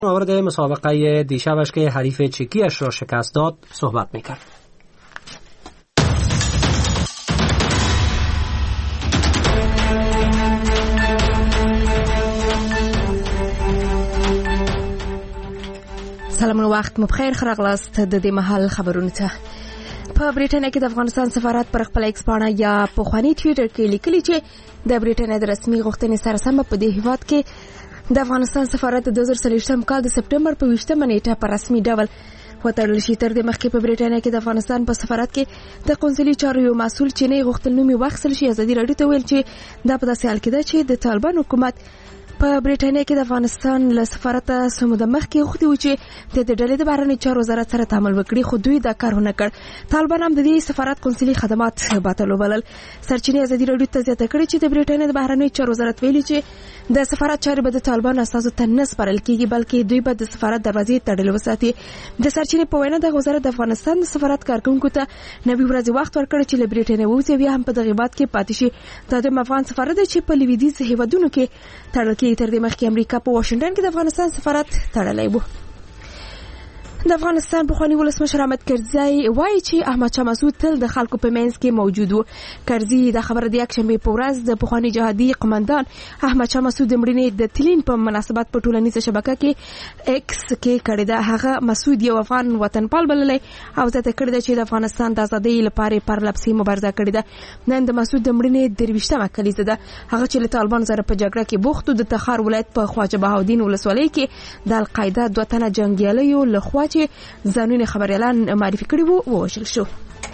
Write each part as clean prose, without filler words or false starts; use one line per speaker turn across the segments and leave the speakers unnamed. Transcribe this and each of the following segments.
مورد مسابقه دیشبش که حریف چکیش را شکست داد صحبت میکرد.
سلام وخت مو بخیر خراغلاست د دې محل خبرونه ته. په بریټانیا کې د افغانستان سفارت پر خپل ایکس پاڼه یا په خواني ټویټر کې لیکلي چې د بریټانیا د رسمي غوښتنې سره سم په دې هیواد کې د افغانستان سفارت د 2023 کال د سپټمبر په 20 نیټه په رسمي ډول وتړل شي. تر دې مخکې په بریټانیا کې د افغانستان په سفارت کې د قونسلي چارو یو مسؤل چې نه غوښتل نومي واخیستل شي ازادي راډیو ته ویل چې دا په داسې حال کې ده چې د طالبان حکومت په بریټانیا کې د افغانستان له سفارت سمود مخکې خو دی چې د ډلې د بهرنی چارو وزارت سره تعامل وکړي، خو دوی دا کار ونه کړ. طالبان هم د دې سفارت قونسلي خدمات باطل وبلل. سرچینې ازادي راډیو ته زیاته کړې چې د بریټانیا د بهرنی چارو وزارت ویلي چې د سفارت چارې به د طالبان اساسو ته نه سپارل کیږي، بلکې دوی به د سفارت دروازې تړلې وساتي. د سرچینې په وینا د وزارت د افغانستان د سفارت کارکونکو ته 90 ورځې وخت ورکړ چې له بریټانیا ووځي، بیا هم په دغه هیواد کې پاتې شي. دا د افغان سفارت چې په لویدیځ هیوادونو کې تړل کیږي. تر دې مخکې امریکا په واشنگټن کې د افغانستان سفارت تړلی و. د افغانستان پخوانی ولسمشر احمد کرزي وایي چې احمد شاه مسعود تل د خلکو په منځ کې موجود و. کرزي د خبره د یکشنبه په ورځ د پخوانی جهادي قومندان احمد شاه مسعود د مړینې د تلین په مناسبت په ټولنیزه شبکه کې ایکس کې کړی ده. هغه مسعود یو افغان وطنپال بللی او زیاته کړی ده چې د افغانستان د ازادۍ لپاره پرلپسې مبارزه کړې ده. نن د مسعود د مړینې 23مه کلیزه ده. هغه چې له طالبان سره په جګړه کې بوخت و. د تخار ولایت په خواجه بهاودین ولسوالۍ کې د القاعده 2 تنه جنگیالیو له خوا چې ځانونه خبريالان معرفي کړي وو ووژل شو.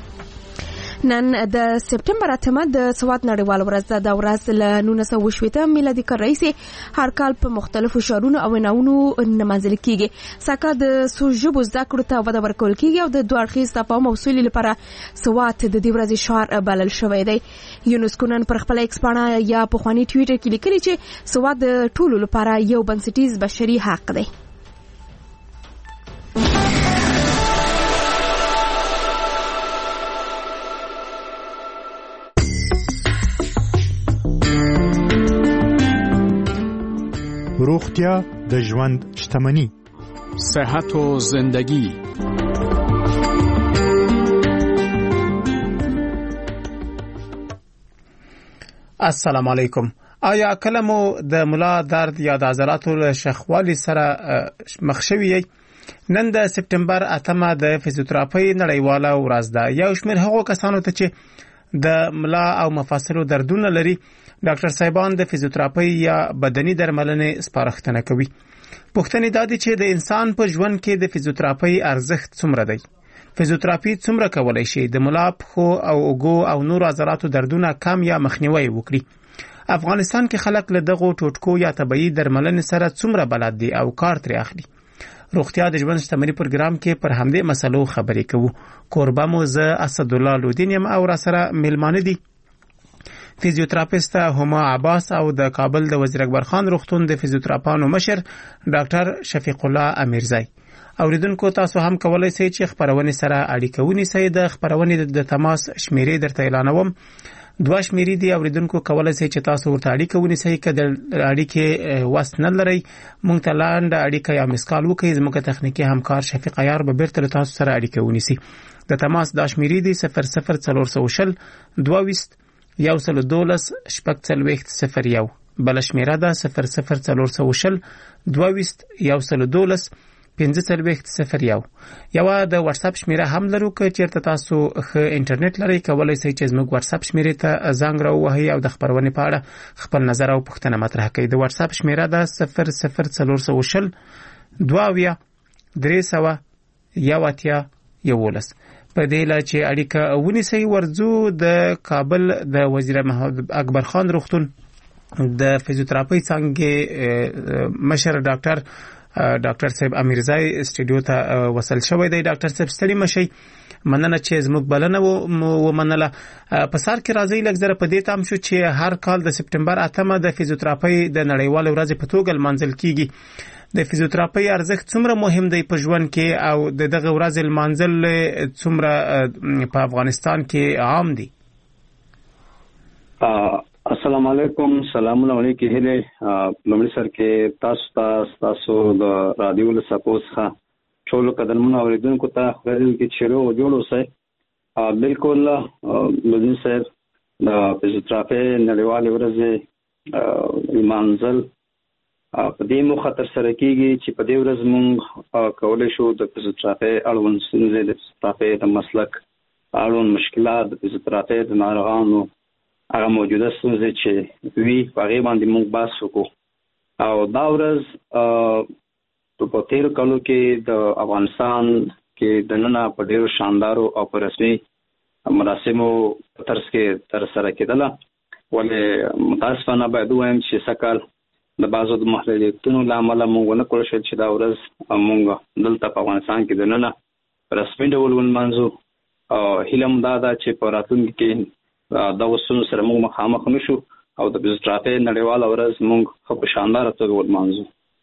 نن د سپټمبر 8 د سواد نړیوال ورځ ده. د ورځ له 1920 میلادي کال راهیسې هر کال په مختلفو شهرونو او ناونو نمانځل کیږي. سکه د سوژبو زده کړو ته وده ورکول کیږي او د دوه اړخیز تفاهم او سولې لپاره سواد د دې ورځې شعار بلل شوی دی. یونسکو نن پر خپل ایکس پاڼه یا په خواني ټویټر کې لیکلي چې سواد د ټولو لپاره یو بنسټیز بشري حق دی.
روغتیا د ژوند شتمنی،
صحت و زندگی.
السلام علیکم. آیا کله مو د ملا درد یا د عضلاتو له شخوالي سره مخ شوی یې؟ نن د سپټمبر 8 د فزیوتراپي نړیواله ورځ ده. یو شمېر هغو کسانو ته چې د ملا او مفاصلو دردونه لري ډاکټر صاحبان د فزیوتراپي یا بدني درملنې سپارښتنه کوي. پوښتنه دا ده چې د انسان په ژوند کې د فزیوتراپي ارزښت څومره دی؟ فزیوتراپي څومره کولای شي د ملا، پښو او اوږو او نور عضلاتو دردونه کم یا مخنیوي وکړي؟ افغانستان کې خلک له دغو ټوټکو یا طبيعي درملنې سره څومره بلد دي او کار ترې اخلي؟ روغتیا د ژوند شتمنۍ پروګرام کې پر همدې مسلو خبرې کوو. کوربه مو زه اسدالله لودین یم او را سره میلمانه دي فزیوتراپیست هما عباس او د کابل د وزیر اکبر خان روغتون د فزیوتراپانو مشر ډاکټر شفیق الله امیرزی. اوریدونکو تاسو هم کولای شئ چې خبرونه سره اړیکه ونیسئ. د خبرونه د تماس شمیرې درته اعلانوم. 2 شمیرې دي. اوریدونکو کولای شئ چې تاسو ورته اړیکه ونیسئ. که د اړیکې وس نه لرئ مونږ ته لاند اړیکه یا مسکال وکړئ. زموږ تخنیکی همکار شفیق عیار به بیرته تاسو سره اړیکه ونیسي. د تماس د شمیرې دي 00420 22 112 شپږ بل شمیره ده 00420 22 112 1501. یو د واتس اپ شمیره هم لرو که چیرته تاسو ښه انټرنیټ لرئ کولای شئ چې زموږ واتس اپ شمیره ته زنګ راووهئ او د خبرونې په اړه خپل نظر او پوښتنه مطرح کړئ. د واتس اپ شمیره ده 00420 22 311. په دې لا چې اړیکه ونیسئ ورځو د کابل د وزیر اکبر خان روغتون د فزیوتراپي څنګه مشر ډاکټر صاحب امیرزی استودیو ته وصل شوی دی. ډاکټر صاحب ستړي مشي، مننه چې زموږ بلنه و منله. په سر کې راځي لږ په دې تام شو چې هر کال د سپټمبر 8 د فزیوتراپي د نړیوال ورځ په توګه لمانځل کیږي. د فزیوتراپي ارزښت څومره مهم دی په ژوند کې او دغه ورځ لمانځل څومره په افغانستان کې عام دي؟
السلام علیکم. سلامونه علیکم. هله لومړی سر کې تاسو د رادیو له سپوس ښه ټول قدرمنو اوریدونکو ته خبرې کې چیرې او جوړ اوسئ. بالکل لومړی سر د فزیوتراپي نړیوالې ورځې منزل په دې موخه تر سره کیږي چې په دې ورځ موږ کولای شو د فزیوتراپي اړوند ستونزې د فزیوتراپي د مسلک اړوند مشکلات د فزیوتراپي د ناروغانو هغه موجوده ستونزې چې وی په هغې باندې موږ بحث وکړو. او دا ورځ په تېرو کالو کې د افغانستان کې دننه په ډېرو شاندارو او په رسمي مراسمو په ترڅ کې ترسره کېدله. ولې متاسفانه باید ووایم چې سږکال د بعضو د محدودیتونو له امله موږ ونه کړای شول چې دا ورځ موږ دلته په افغانستان کې دننه په رسمي ډول ولمانځو. هیله مو دا ده چې په راتلونکي کې دا وسونو سره موږ مخامخ نشو او د فزیوتراپي نړیواله ورځ موږ ښه په شانداره توګه ولمانځو.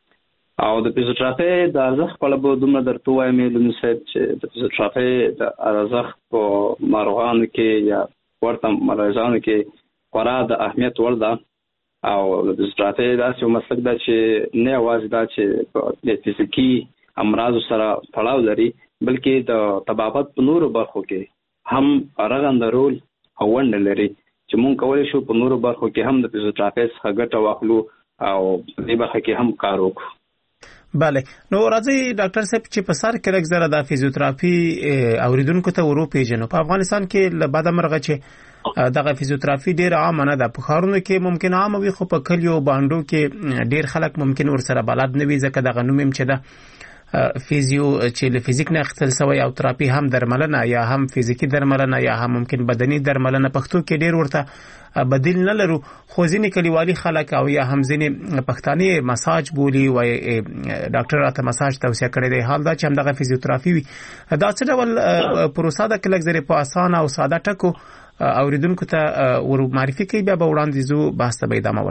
او د فزیوتراپي د ارزښت په اړه به دومره درته ووایم لومړی صاحب چې د فزیوتراپي د ارزښت په ناروغانو کې یا ورته مریضانو کې خورا د اهمیت وړ ده. او د فزیوتراپي داسې یو مسلک ده چې نه یوازې دا چې د فزیکي امراضو سره تړاو لري بلکې د طبابت په نورو برخو کې هم رغنده رول او ونډه لري چې مونږ کولی شو په نورو برخو کې هم د فزیوتراپي څخه ګټه واخلو او په دې برخه کې هم کار وکړو.
بله نو راځي ډاکټر صاحب چې په سر کې لږ زره د فزیوتراپي اوریدونکو ته ورو پیژنو. په افغانستان کې له بده مرغه چې دغه فزیوتراپي ډیر عام نه ده. په ښارونو کې ممکن عام وي خو په کلیو بانډو کې ډیر خلک ممکن ورسره بلد نه وي ځکه دغه نوم هم چې ده فیزیو چې له فزیک نه اخیستل شوی او تراپي هم درملنه یا هم فزیکی درملنه یا هم ممکن بدني درملنه پښتو کې ډیر ورته بدیل نه لرو. خو ځینې کلیوالي خلک او یا هم ځینې پښتاني مساج بولی و ډاکټر راته مساج توصیه کړی دی. حال دا چې هم دغه فزیوتراپي وي دا څه ډول پروسه ده که لږ زر په اسانه او ساده ټکو اوریدونکو ته ور معرفي کوي بیا به وړاندې ځو بحث ته به ادامه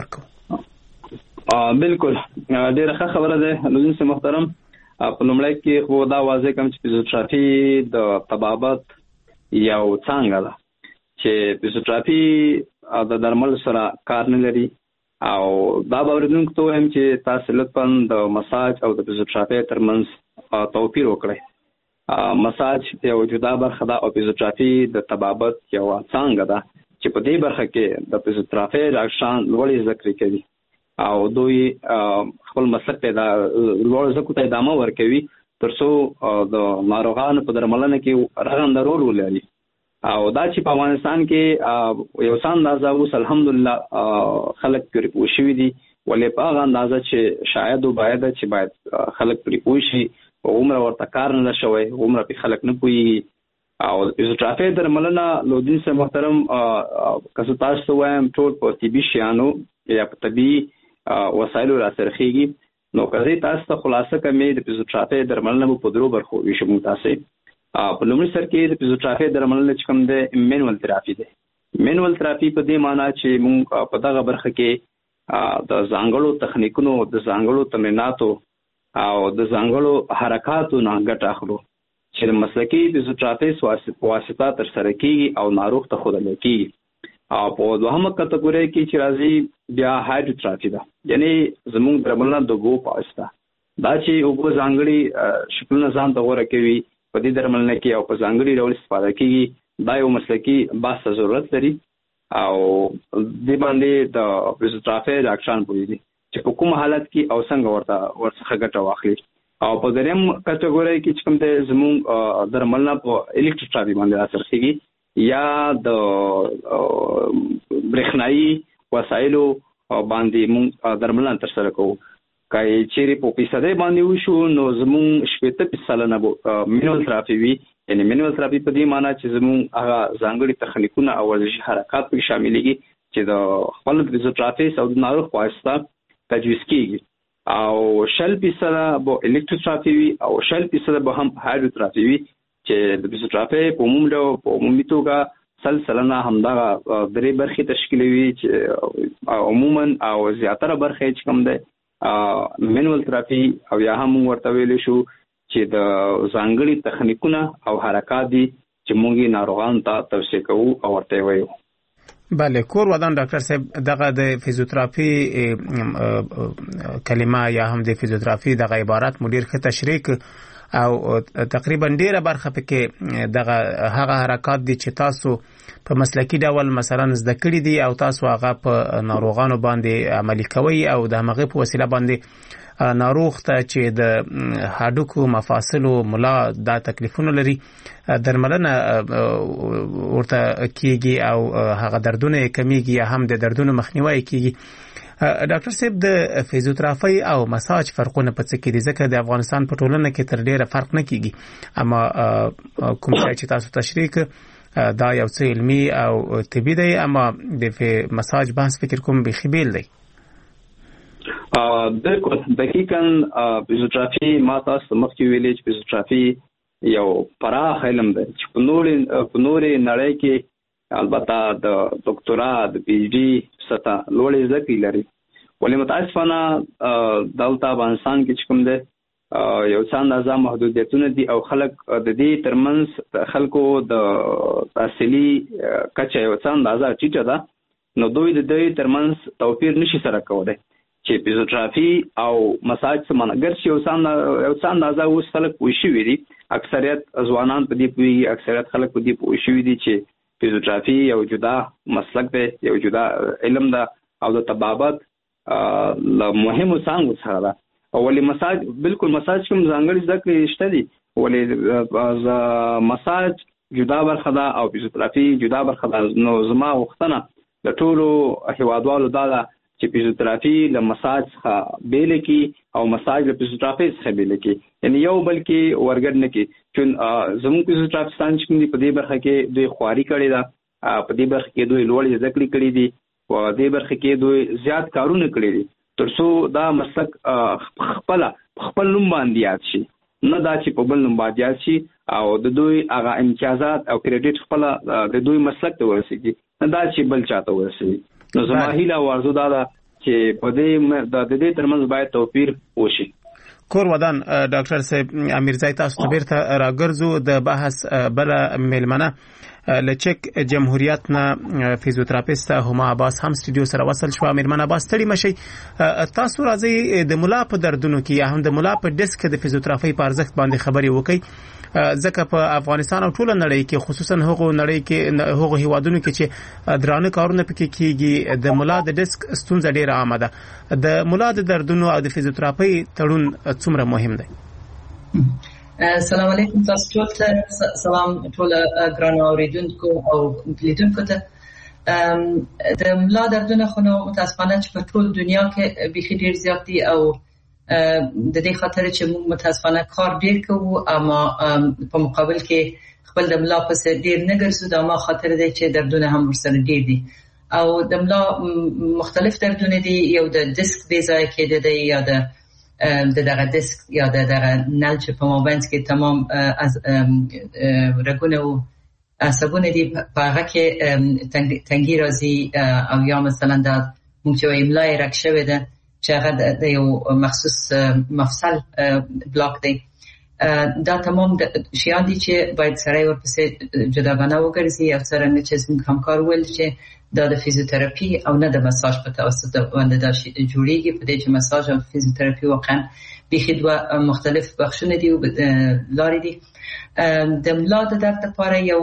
ورکړو.
بالکل ډیره ښه خبره ده لومړی محترم. په لومړی کې خو دا واضح کوم چې فزیوتراپي د طبابت یو څانګه ده چې فزیوتراپي د درمل سره کار نه لري. او دا به اورېدونکو ته وایم چې تاسو لطفا د مساج او د فزیوتراپي ترمنځ توپیر وکړئ. مساج یو جدا برخه ده او فزیوتراپي د طبابت یو څانګه ده چې په دې برخه کې د فزیوتراپي ډاکټران لوړې زده کړې کوي او دوی خپل مسلک ته لوړ زده ته ادامه ورکوي ترڅو د ناروغانو په درملنه کې رغنده رول ولري. او دا چې په افغانستان کې یو څه اندازه اوس الحمدلله خلک پرې پوه شوي دي. ولې په هغه اندازه چې شاید او باید خلک پرې پوه شي او عمره ورته کار نه شوی عمره په خلک نه پوهېږي. او د فزیوتراپي درملنه لودین سره محترم که تاسو وایم ټول په طبي شیانو یا په طبي وسایلو را سره خېږي. نو که تاسو ته خلاصه کمې د فزیوتراپي درملنه په درو برخو ویشو موږ تاسو په لومړي سر کې د فزیوتراپي درملنه چې کوم دی مینوال تراپي دی. مینوال تراپي په دې معنی چې موږ په دغه برخه کې د ځانګړو تخنیکونو د ځانګړو تمریناتو او د ځانګړو حرکاتو نه ګټه اخلو چې د مسلکي فزیوتراپي واسطه تر سره کېږي او ناروغ ته ښودل کېږي. او په دوهمه کټګورۍ کې چې راځي بیا هایدروتراپي ده یعنی زموږ درملنه د اوبو په واسطه دا چې اوبو ځانګړي شکلونه ځان ته غوره کوي په دې درملنه کې او په ځانګړي ډول استفاده کېږي. دا یو مسلکي بحث ضرورت لري او دې باندې د فزیوتراپي ډاکټران پوهېږي چې په کوم حالت کې او څنګه ورڅخه ګټه واخلي. او په دریم کټګورۍ کې چې کوم دی زموږ درملنه په الکتروتراپي باندې را سره کېږي یا د برېښنایي وسایلو باندې موږ درملنه ترسره کوو. که چیرې په فیصدۍ باندې وشو نو زموږ 80% به مینوال تراپي وي. یعنې مینوال تراپي په دې معنی چې زموږ هغه ځانګړي تخنیکونه او ورزشي حرکات پکې شاملېږي چې د خپل فزیوتراپیست او د ناروغ په واسطه تجویز کېږي. او 60% به الکتروتراپي وي او 60% به هم هایدروتراپي وي چې د فزیوتراپي په عمومي توګه سلسله همدغه درې برخې تشکیلوي چې عموما او زیاتره برخې چې کوم دی مینوال تراپي او یا هم ورته ویلی شو چې د ځانګړي تخنیکونه او حرکات دي چې موږ ناروغانو ته توصیه کوو او ورته وایو.
بله کور ودان ډاکټر صاحب دغه د فزیوتراپي کلمه یا هم د فزیوتراپي دغه عبارت مدیر ښه تشریح او تقریبا ډیره برخه پکې دغه هغه حرکات دي چې تاسو په مسلکی ډول مثلا زده کړی دي او تاسو هغه په ناروغانو باندې عملي کوي او د هغه په وسیله باندې ناروغ ته چې د هډوکو مفاصلو ملا دا تکلیفونه لري درملنه ورته کیږي او هغه دردونه کمیږي یا هم د دردونو مخنیوي کیږي. ډاکټر صاحب د فزیوتراپي او مساج فرقونه په څه کې دي؟ ځکه د افغانستان په ټولنه کې تر ډیره فرق نه کیږي، اما کوم چې تاسو تشریح دا یو څه علمي او طبي دی، اما د مساج بحث فکر کوم به بیل دی.
بالکل دقیقاً فزیوتراپي ما تاسو مخکې ویلې چې فزیوتراپي یو پراخ علم دی چې په نورې نړۍ کې البته د ډاکټرا د پی ایچ ډي سطح لوړې زده کړې لري، ولې متاسفانه دلته افغانستان کې چې کوم دی یو څه اندازه محدودیتونه دي او خلک د دې ترمنځ خلکو د تحصیلي کچه یو څه اندازه ټیټه ده، نو دوی د دې ترمنځ توپیر نشي سره کولی چې فزیوتراپي او مساج څه معنی ګرځي. یو څه اندازه اوس خلک پوه شوي دي، اکثریت ځوانان په دې پوهېږي، اکثریت خلک په دې پوه شوي دي چې فزیوتراپي یو جدا مسلک دی، یو جدا علم ده او د طبابت له مهمو څانګو څخه ده. ولې مساج بالکل مساج کوم ځانګړي زده کړې شته دي، ولې مساج جدا برخه ده او فزیوتراپي جدا برخه ده. نو زما غوښتنه د ټولو هیوادوالو دا ده چې فزیوتراپي له مساج څخه بیل کی او مساج له فزیوتراپي څخه بیل کی، یعنی یو بل کې ورګډ نه کی. چې زموږ فزیوتراپیستان چې کوم دي په دې برخه کې دوی خواري کړې ده، په دې برخه کې دوی لوړې زده کړې کړې دي، په دې برخه کې دوی زیات کارونه کړې دي ترڅو دا مسلک خپل نوم باندې یاد شي، نه دا چې په بل نوم باندې یاد شي او د دوی هغه امتیازات او کریډټ خپل د دوی مسلک ته ورسیږي، نه دا چې بل چاته ورسیږي. نو زما هیله او ارزو دا ده چې په دې د دې ترمنځ باید توپیر وشي.
کور ودان ډاکټر صاحب امیرزای تاسو ته بیرته راګرځو د بحث بل میلمنه لچک جمهوریت نه فزیوتراپیست هما عباس هم استودیو سره وصل شو. میرمن عباس تړي مشي، تاسو راځي د ملا په دردونو کې یا هم د ملا په ډیسک د فزیوتراپي په ارزښت باندې خبري وکړي، ځکه په افغانستان او ټول نړۍ کې خصوصا هغو نړۍ کې هغو هیوادونو کې چې درانه کارونه پکې کیږي د ملا د ډیسک ستونزه ډیره عامه ده. د ملا د دردونو او د فزیوتراپي تړون څومره مهم دی؟
السلام علیکم تاسو ټول ته سلام، ټول ګران اوریدونکو او لیدونکو ته. د ملا دردونه خو نو متاسفانه چې په ټول دنیا کې بيخي ډیر زیات دي او د دې خاطر چې موږ متاسفانه کار ډیر کوو، اما په مقابل کې خپل د ملا په سر ډیر نه ګرځو، دا ما خاطر دی چې دردونه هم ورسره ډیر دي او د ملا مختلف دردونه دي. یو د ډیسک بې ځای کېدل دی یا د دغه ډیسک یا دغه نل چې په مابین کې تمام از رګونه او عصبونه دي په هغه کې تنګي راځي او یا مثلا د موږ چې املای رک شوی ده چې هغه د یو مخصوص مفصل بلاک دی. دا تمام شیان دي چې باید سره ورپسې جداګانه وګرځي او سره نه چې څنګه همکار ول چې دا د فزیوتراپي او نه د مساج په توسط باندې دا جوړیږي. په دې چې مساج او فزیوتراپي واقعا بيخي دوه مختلف بخشونه دي او لارې دي. د ملا د درد لپاره یو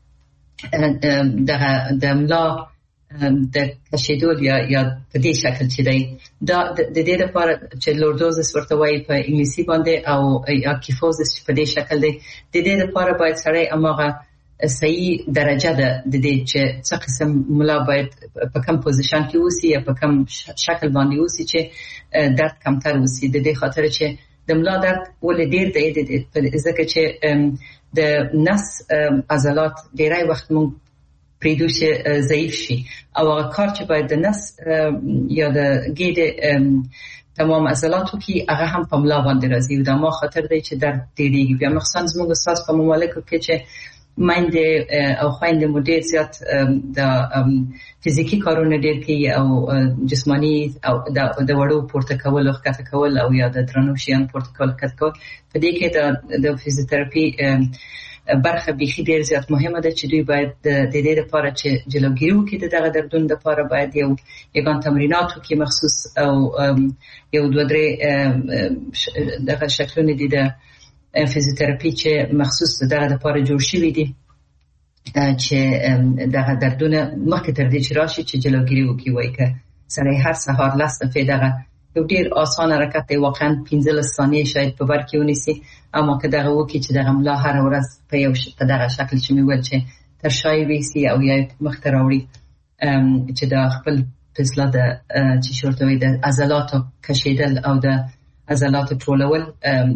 د ملا د کشیدول یا په دې شکل چې دی دا د دې لپاره چې لوردوزس ورته وایي په انګلیسي باندې او یا کیفوزس په دې شکل دی. د دې لپاره باید سړی اماغه صحیح درجه ده د دې چې څه قسم ملا باید په کوم پوزیشن کې اوسي یا په کوم شکل باندې اوسي چې درد کمتر اوسي. د دې خاطر چې د ملا درد ولې ډیر دی ځکه چې د نس عضلات ډیری وخت مونږ پریدو چې ضعیف شي او هغه کار چې باید د نس یا د ګیډې تمام عضلاتو کې هغه هم په ملا باندې راځي او دا ما خاطر دی چې درد ډیریږي. بیا مخصوصا زموږ استاد په مملکت کې چې میندې او خویندې مو ډېر زیات د فزیکي کارونه ډېر کوي او جسماني او د وړو پورته کول او ښکته کول او یا د درنو شیانو پورته کول ښکته کول. په دې کې د فزیوتراپي برخه بیخي ډېر زیات مهمه ده چې دوی باید د دې لپاره چې جلوګیری وکړي د دغه دردونو لپاره باید یګان تمرینات وکړي مخصوص او یو دوه درې دغه شکلونه دي د فزیوتراپي چې مخصوص دغه لپاره جوړ شوي دي چې دغه دردونه مخکې تر دې چې راشي چې جلوګیری وکړي. وایي که سړی هر سهار 10 دفعې دغه یو ډېر آسان حرکت دی، واقعا 15 ثانیې شاید په بر کې ونیسي، اما که دغه وکړي چې دغه ملا هر ورځ په دغه شکل چې مې ویل چې تر شای ویسي او یا مخ ته راوړي چې د خپل په اصطلاح د چې شورته وي د عضلاتو کشیدل او د عضلاتو ټولول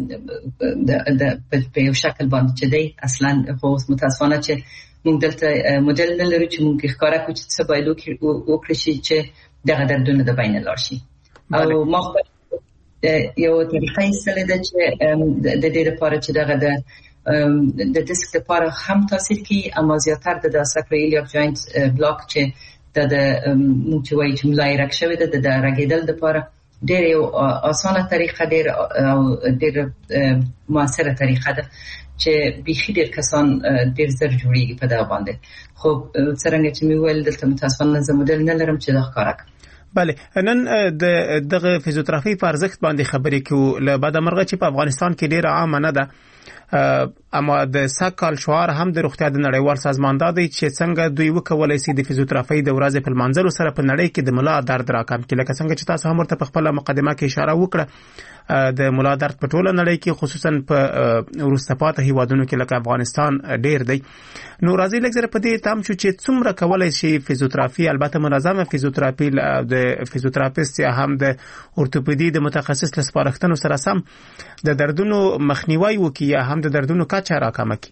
په یو شکل باندې چې دی اصلا خو متاسفانه چې موږ دلته مدل نه لرو چې موږ ښکاره کړو چې څه باید وکړي شي چې دغه دردونه د بین لاړ شي. او ما خپل یو طریقه ایستلې ده چې د دې لپاره چې دغه د ډیسک لپاره هم تاثیر کوي، اما زیاتر د ساکرویلیاک جوینټ بلاک چې د موږ چې وایي چې ملا یې رګ شوې ده د رګېدل لپاره ډېر یو اسانه طریقه ډېر او ډېر موثره طریقه ده چې بیخي ډېر کسان ډېر زر جوړیږي په دغه باندې. خو څرنګه چې مې ویل دلته متاسفانه زه مدل نه لرم چې دا ښکاره کړم.
بله، نن دغه فزیوتراپي په ارزښت باندې خبرې کوو. له بده مرغه چې په افغانستان کې ډېره عامه نه ده، اما د سږکال شعار هم د روغتیا د نړیوال سازمان دا دی چې څنګه دوی وکولای شي د فزیوتراپي د ورځې په لمانځلو سره په نړۍ کې د ملا درد راکم کړي. لکه څنګه چې تاسو هم ورته په خپل مقدمه کې اشاره وکړه، د ملا درد په ټوله نړۍ کې خصوصا په وروسته پاتې هیوادونو کې لکه افغانستان ډېر دی. نو راځي لږ زره په دې تام شو چې څومره کولای شي فزیوتراپي، البته منظمه فزیوتراپي د فزیوتراپیست یا هم د اورتوپیدي د متخصص له سپارښتنو سره سم د دردونو مخنیوي وکړي یا هم د دردونو کچه راکمه کړي.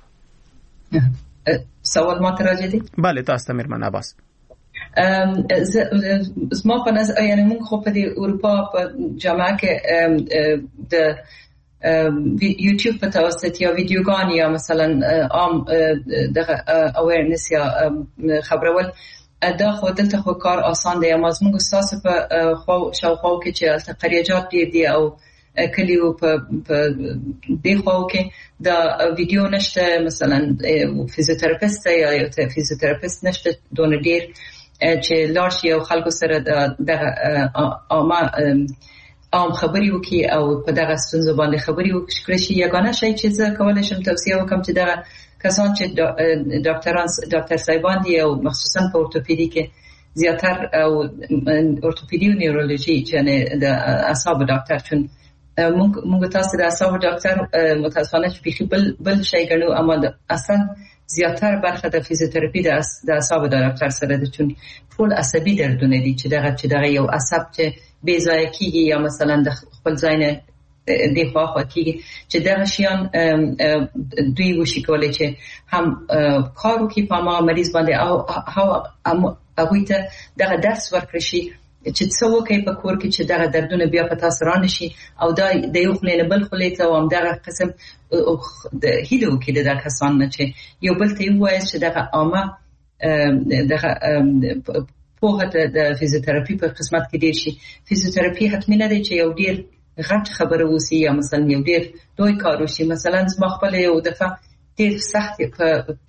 سوال ما ته راځي دی؟
بله، تاسو ته میرمن عباس.
زما په نظر یعنی موږ خو په دې اروپا په جامعه کې د یوټیوب په توسط یا ویډیوګان یا مثلا عام دغه اویرنس یا خبرول دا خو دلته خو کار آسان دی. اما زموږ اساس په خو شاوخوا کې چې قریجات دي او کلیو په دې خو کې دا ویډیو نشته، مثلا فزیوتراپیست یا فزیوتراپیست نشته دونه ډیر چې لارشي او خلکو سره د عام خبري وکي او په دغه ستونزو باندې خبري وکړي شي. یګانه شی چې زه کولای شم توصیه وکم چې دغه کسان چې ډاکټر صاحبان دي او مخصوصا په اورتوپیدي کې زیاتر او اورتوپیدي او نیورولوژي چې د اعصاب ډاکټر چون موږ تاسو د اعصاب ډاکټر متاسفانه چې بل شي ګڼو، اما اصلا زیاتر برخه د فزیوتراپي د اعصاب ډاکټر سره د چون ټول عصبي دردونه دي چې دغه یو عصب چې بې ځای کیږي یا مثلا د خپل ځای نه د خواخوا کیږي چې دغه شیان دوی وشي کولای چې هم کار وکړي په مریض باندې او هغوی ته دغه درس ورکړي شي چې څه وکړي په کور کې چې دغه دردونه بیا په تاسو را نشي او دا د یو خلې نه بل خلې ته هم دغه قسم د هیلو کې د کسان نه چې یو بل ته وایي چې دغه عامه دغه په د فزیوتراپي په قسمت کې ډیر شي. فزیوتراپي حتمی نه دی چې یو ډیر غټ خبره وسی یا مثلا یو ډیر دوی کار وشي. مثلا زما خپل یو دفعه ډیر سخت په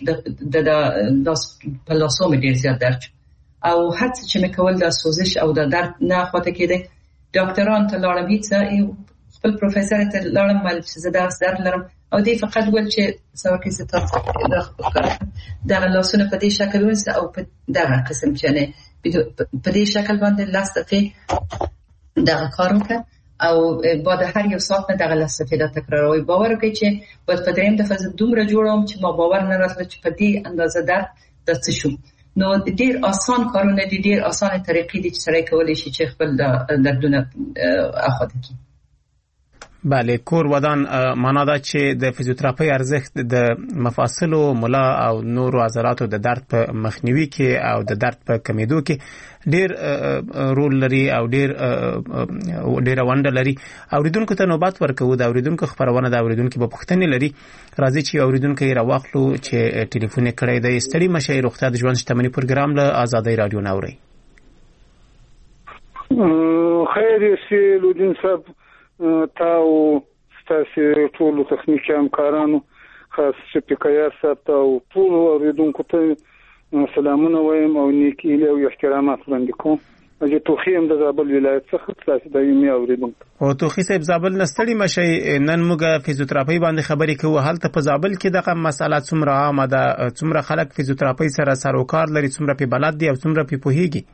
لاسو مې ډیر زیات درد او هڅه چې مې کول د سوزش او د درد نه خواته کېده. ډاکټران ته لاړم، هیڅ خپل پروفیسور ته لاړم چې زه درد لرم او دی فقط ول چې څو کې ستاسو دغه لاسونه په دې شکل ونیسه او په دغه قسم چې نه په دې شکل باندې لاسته دغه کار وکړه او بعد هر یو ساعت نه دغه لاسته دا تکراروي. باور وکړئ چې په دریم دفعه زه دومره جوړوم چې ما باور نه راځي چې په دې اندازه درد د څه شو. نو ډیر آسان کارونه دي، ډیر آسان طریقې دي چې سره کولای شي چې خپل دردونه اخته کړي.
بله کور ودان معنا دا چې د فزیوتراپي ارزښت د مفاصلو ملا او نورو عضلاتو د درد په مخنیوي کې او د درد په کمیدو کې ډیر رول لري او ډیر ونډه لري. اوریدونکو ته نوبت ورکوو د اوریدونکو خبرونه د اوریدونکو په پوښتنې لري. راځي چې اوریدونکو یې راواخلو چې ټلیفون کړی د ستړي مشه روغتیا د ژوند شتمنۍ پروګرام له آزادۍ رادیو ناوري.
خیر یې لودین صاحب تاسو ستاسو ټول تخنیکي همکارانو خاص شپکایا صاحب او ټول اوریدونکو ته سلامونه وایم او نیکی له او احترامات وړاندې کوم. چې توخی هم د زابل ولایت څخه تاسو د یمي اوریدونکو
او توخی صاحب زابل نستړي مشي نن موږ فزیوتراپي باندې خبرې کوو. هلته په زابل کې دغه مسله څومره عامه ده، څومره خلک فزیوتراپي سره سروکار لري، څومره په بلد دي او څومره په پوهیږي؟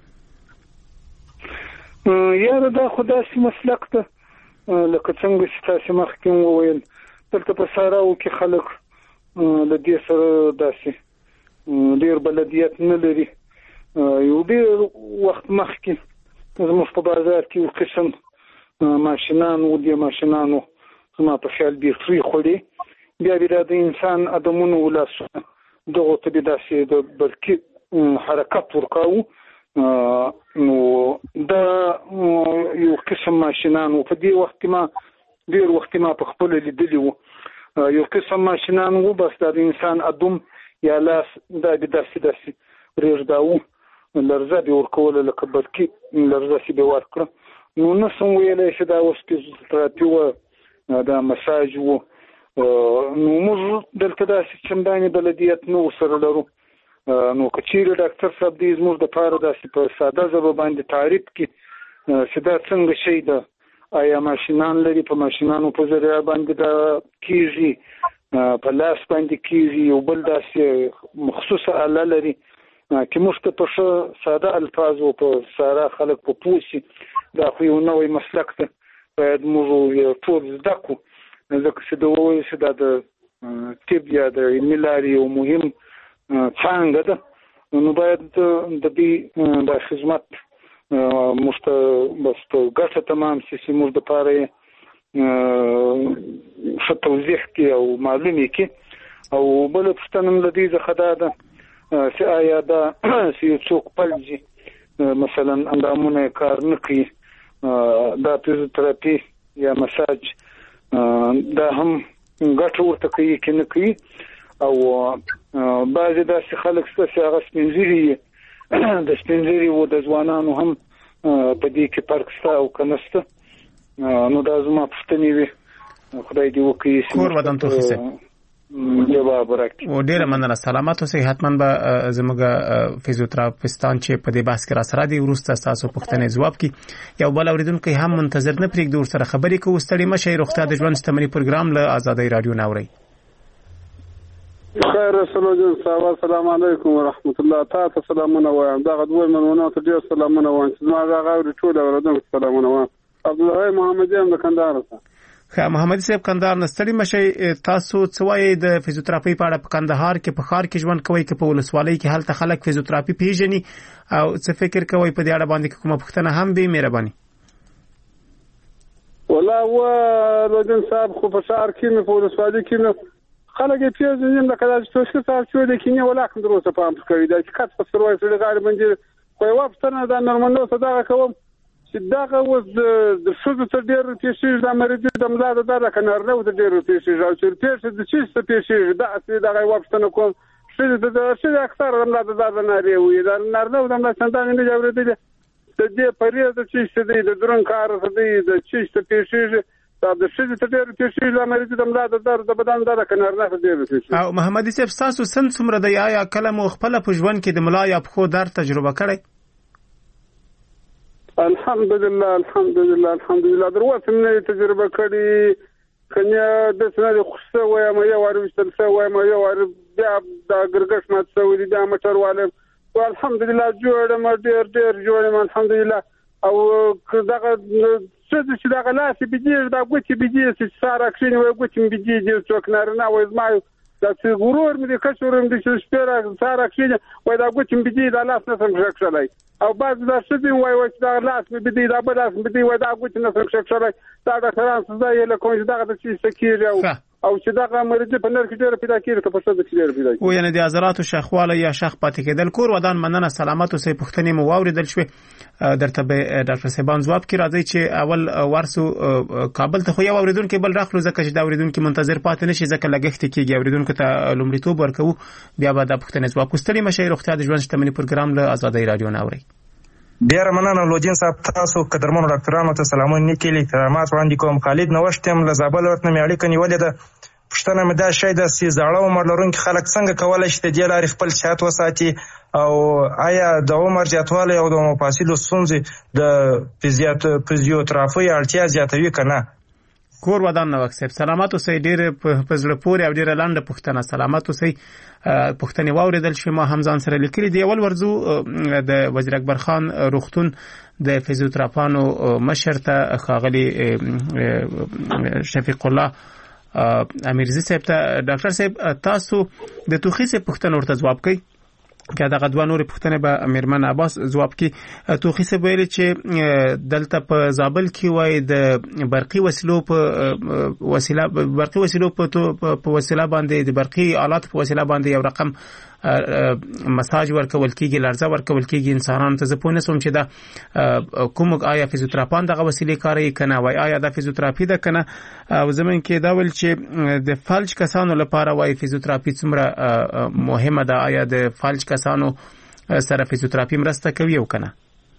یاره دا خداسي مسلک ته لکه څنګه چې تاسو مخکې وویل دلته په ساراو کې خلک د دې سره داسې ډیر بلدیت نه لري. یو ډیر وخت مخکې زموږ په بازار کې یو قسم ماشینان و دي ماشینانو زما په خیال بیټري خوري بیا د انسان ادمونو ولاسونه دغه ته به داسې د برکې حرکت ورکاو. نو دا یو قسم ماشینان و په دې وخت ما ډیر وخت ما په خپل لیدلی و یو قسم ماشینان و بس د انسان ادم یا لاس دا به داسې ریږداو لرزه به ورکول لکه برکې لرزه سی به ورکړه. نو نه سم ویلای چې دا اوس فزیوتراپي و دا مساج و. نو موږ دلته داسې چندانې بلدیت نه ورسره لرو. نو کچېرې ډاکټر صاحب دې زموږ دپاره داسې په ساده ژبه باندې تعریف کړي چې دا څنګه شی ده، آیا ماشینان لري، په ماشینانو په ذریعه باندې دا کېږي، په لاس باندې کېږي، یو بل داسې مخصوصه آله لري چې موږ ته په ښه ساده الفاظو په ساره خلک په پوه شي. دا خو یو نوی مسلک ده، باید موږ یې ټول زده کړو ځکه چې د وویل چې دا د طب یا د علمي لارې یو مهم څانګه ده. نو باید د دې د خدمت موږ ته بس په ګټه تمام شي چې موږ دپاره یې ښه توضیح کړي او معلوم یې کړي. او بله پوښتنه له دې څخه دا ده چې آیا دا چې یو څوک پلجي مثلا اندامونه یې کار نه کوي، دا فزیوتراپي یا مساج دا هم ګټه ورته کوي که نه کوي؟ او بعضې داسې خلک شته چې هغه سپین ږیري د سپین ږیري و د ځوانانو هم په دې کې فرق شته او که نه شته. نو دا زما پوښتنې وې، خدای دې وکړي
کور ودان توخی صاحب
جواب راکړي.
او ډېره مننه، سلامت اوسئ. حتما به زموږ فزیوتراپیستان چې په دې بحث کې راسره دي وروسته ستاسو پوښتنې ځواب کړي. یو بل اورېدونکی هم منتظر نه پرېږدو، ورسره خبرې کوو. ستړي مه شئ. روغتیا د ژوند شتمنۍ پروګرام له آزادۍ رادیو ناورئ.
خیر رسول صاحب السلام علیکم ورحمت الله. تاسو سلامونه وایم. دا غوډ منونه ته ډیر سلامونه وایم. ما غاوري ټول اوردونکو سلامونه وایم. عبدالله محمدی هم د کندهار څخه.
محمد صاحب کندهار نستړي مشي. تاسو څه وایي د فزیوتراپي په اړه؟ په کندهار کې په ښار کې ژوند کوي که په ولسوالۍ کې هلته خلک فزیوتراپي پیژني او څه فکر کوي په دې اړه باندې کومه پوښتنه هم به مهرباني؟
والله و رجل صاحب خو په ښار کې نه په ولسوالۍ کې نه خلک یې پیژني لکه دا چې څه صاحب چې د کینه ولاکم دروسه پام کوي دا چې کات په سروي سره غاړي باندې خو یو پښتنه دا نورمالو صدقه کوم چې داغه وز د شوزو ته ډېر پیښې د مریض د ملاده دا کنه نو د ډېر پیښې او چې پیښې د چی څه پیښې دا چې دغه وپښتنه کوم چې د اکثر د ملاده دا نه لري دا نرنو د ملاده څنګه نه جوړې دي د دې پریز د چی څه دی د درن کار څه دی د چی څه پیښې دا د شې ته ډېر پیښې د مریض د ملاده د بدن دا کنه نه ډېر پیښې. او
محمد صاحب تاسو څومره د یا کلم خپل په ژوند کې د ملا یا په خو در تجربه کړی؟
الحمدلله دروازه من تجربه کړي کنه د سره خوسته وایم یو وارو ستل وایم یو وارو بیا د ګرګش مات سوي د امټر والے او الحمدلله جوړم ډېر جوړم الحمدلله. او دغه چې دغه لاس بيجي دا ګوتې بيجي چې ساره کښینه وي ګوتې بيجي چې څوک نه وای زما دا چې غرور مې د کچورم د چې سپیره ساره کېږي وای دا ګوتم بدی دا لاس نه سم شکشلای او بعض دا شدي وای وای دا لاس مې بدی دا بل لاس مې بدی وای دا ګوت نه سم شکشلای دا د خران سزا یې له کوم دا د چې سکیږي او چې دا مریض په نر کې ډېر پیدا کیږي که په څه کې ډېر پیدا کیږي
او یعنی د عضلاتو شخواله یا شخ پاتې کېدل کور ودان مننه سلامت او سي پښتنې مو واوریدل شوې درته به ډاکټر صاحبان جواب کې راځي چې اول ورسو کابل ته خو یو اوریدونکو بل راخلو ځکه چې دا اوریدونکو منتظر پاتې نشي ځکه لګښت کېږي اوریدونکو ته لومړیتوب ورکوو بیا به د پښتنې جواب کوستري مشه روغتیا د ژوند شتمنۍ پروګرام له آزادۍ رادیو نه اوري
ډیر مننه لودین صاحب تاسو قدرمنو ډاکټرانو ته سلامونه نیکلي احترامات وړاندې کوم خالد نوښتم له زابل ورته مې اړیکه نیولې ده پښتنه مې دا شی د سي زاړه عمر لرونکي خلک څنګه کولای شي د دې لارې خپل صحت وساتي او آیا د عمر زیاتوالی او د مفاصلو ستونزې د فزیوتراپي اړتیا زیاتوي که نه
کور ودان نو اکسپ سلامات اوسئ ډېر په زړه پورې او ډېره لنډه پوښتنه سلامات اوسئ پوښتنې واورېدل شوې ما هم ځان سره لیکلي دي اول ورځو د وزیر اکبر خان روغتون د فزیوتراپانو مشر ته ښاغلي شفیق الله امیرزي صاحب ته ډاکټر صاحب تاسو د توخي صاحب پوښتنه ورته ځواب کوي که دغه دوه نورې پوښتنې به میرمن عباس ځواب کړي توخي صاحب ویلي چې دلته په زابل کې وایي د برقي وسیلو په وسیله باندې د برقي آلات په وسیله باندې یو رقم مساج ورکول کېږي لړزه ورکول کېږي انسانانو ته زه پوه نه شوم چې دا کوم آیا فزیوتراپان دغه وسیلې کاروي که نه وایي آیا دا فزیوتراپي ده که نه او زموږ کې دا ویل چې د فلج کسانو لپاره وایي فزیوتراپي څومره مهمه ده آیا د فلج کسانو سره فزیوتراپي مرسته کوي او که نه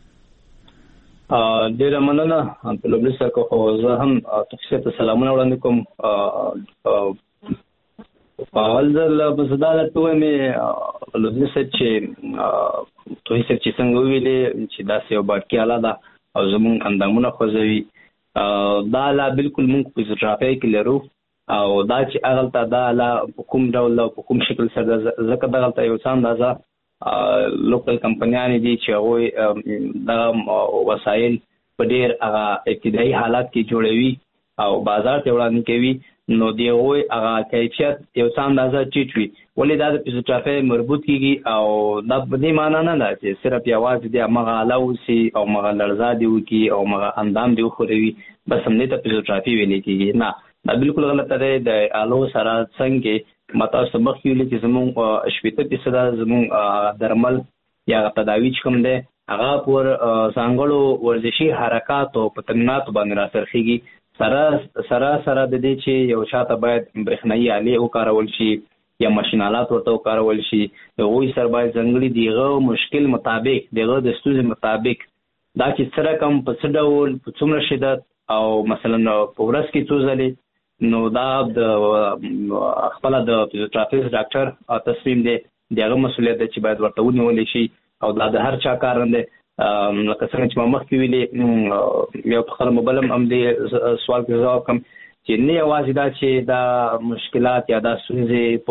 ډیره مننه په لومړي سر خو زه هم تاسو ته سلامونه وړاندې کوم اول ځل بس دا ټول مې لومړي سر چې توي سر چې څنګه ویلې چې دا یو باقي اله ده او زمون اندامونه خوځوي دا لا بالکل موږ په فزیوتراپي کې لرو او دا چې اغلطه دا لا کوم ډول په کوم شکل سره زکه دا غلطه یو څه اندازه لوکل کمپنیانې دي چې هغه دا وسایل په ډېر هغه ابتدایي حالات کې جوړوي او بازار ته وړاندې کوي نو دی وای هغه کیفیت یو څه اندازه ټیټ وي ولې دا د فزیوتراپي مربوط کیږي او دا په دې معنی نه ده چې صرف یوازې د مغه علاوه او مغه لړزا دی وکي او مغه اندام دی خوروي بس هم دې ته فزیوتراپي ویل کیږي نه دا بالکل غلطه ده د الو سره څنګه متا سبق ویل چې زموږ شپته پیسه زموږ درمل یا تداوی کوم ده هغه پر څنګهلو ورزشي حرکات او په تمرینات باندې راځرخيږي سره د دې چې یو شاته باید برېښنايي آلې وکارول شي یا ماشینالات ورته وکارول شي هغوی سره باید ځانګړي دغه مشکل مطابق دغه د ستونزې مطابق دا چې سره کم په څه ډول په څومره شدت او مثلا په ورځ کې څو ځلې نو دا د خپل د فزیوتراپیست ډاکټر تصمیم دی دغه مسؤلیت چې باید ورته ونیول شي او دا د هر چا کار نه لکه څنګه چې ما مخکې ویلې یو په خپل موبایل هم دې سوال کې جواب کوم چې نه یوازې دا چې دا مشکلات یا دا ستونزې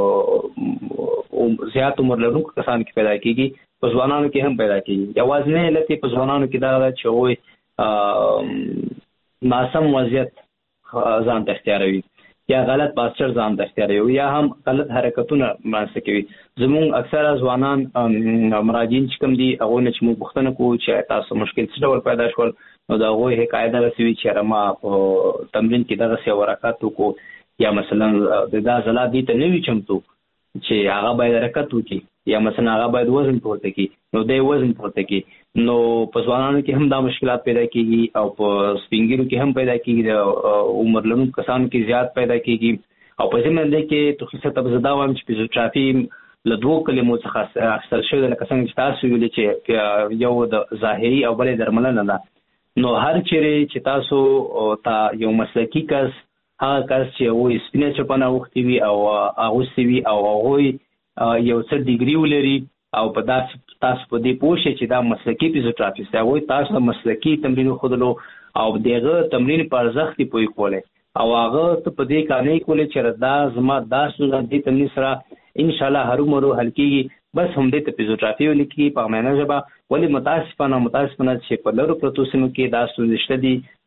په زیات عمر لرونکو کسانو کې پیدا کېږي په ځوانانو کې هم پیدا کېږي یوازې نه لکه په ځوانانو کې دا چې وایي ناسم وضعیت ځان ته اختیاروي یا غلط پاسچر ځان ته اختیاروي یا هم غلط حرکتونه مرسته کوي زموږ اکثره ځوانان مراجعین چې کوم دي هغه نه چې موږ پوښتنه کوو چې تاسو مشکل څه ډول پیدا شول نو دا هغه قاعده رسوي چې ما په تمرین کې دغه څه حرکت وکړو یا مثلا دا زلا دي ته نوی چمتو چې هغه باید حرکت وکړي یا مثلا هغه باید وزن پورته کړي نو د وزن پورته کړي نو په ځوانانو کې هم دا مشکلات پیدا کیږي او په سپینګیرو کې هم پیدا کیږي د عمر لرونکو کسانو کې زیات پیدا کیږي او په ځینې ځای کې تخصص ته زدا وایم چې فزیوتراپي له دوه کلمو څخه اخیستل شوی لکه څنګه چې تاسو ویلي چې یو د ظاهري او بل درملنه ده نو هر چیرې چې تاسو ته یو مسلکی کس هغه کس چې وایي سپینه چپنه وختي وي او اغوستي وي او هغوی یو څه ډیګري ولري او په تاسو په دې پوښي چې دا مسلکی فزیوتراپیست دی وایي تاسو مسلکی تمرین خودلو او دغه تمرین په ارزښت پوي کوله او هغه ته په دې کار نه کولې چې دا زما داسې د تمرین سره ان شاء الله هر عمر حل کیږي بس هم دې ته فزیوتراپي ولیکي په معنا ژبه ولی متاسفانه چې په لرو پروتو سیمو کې دا ستونزې شته دي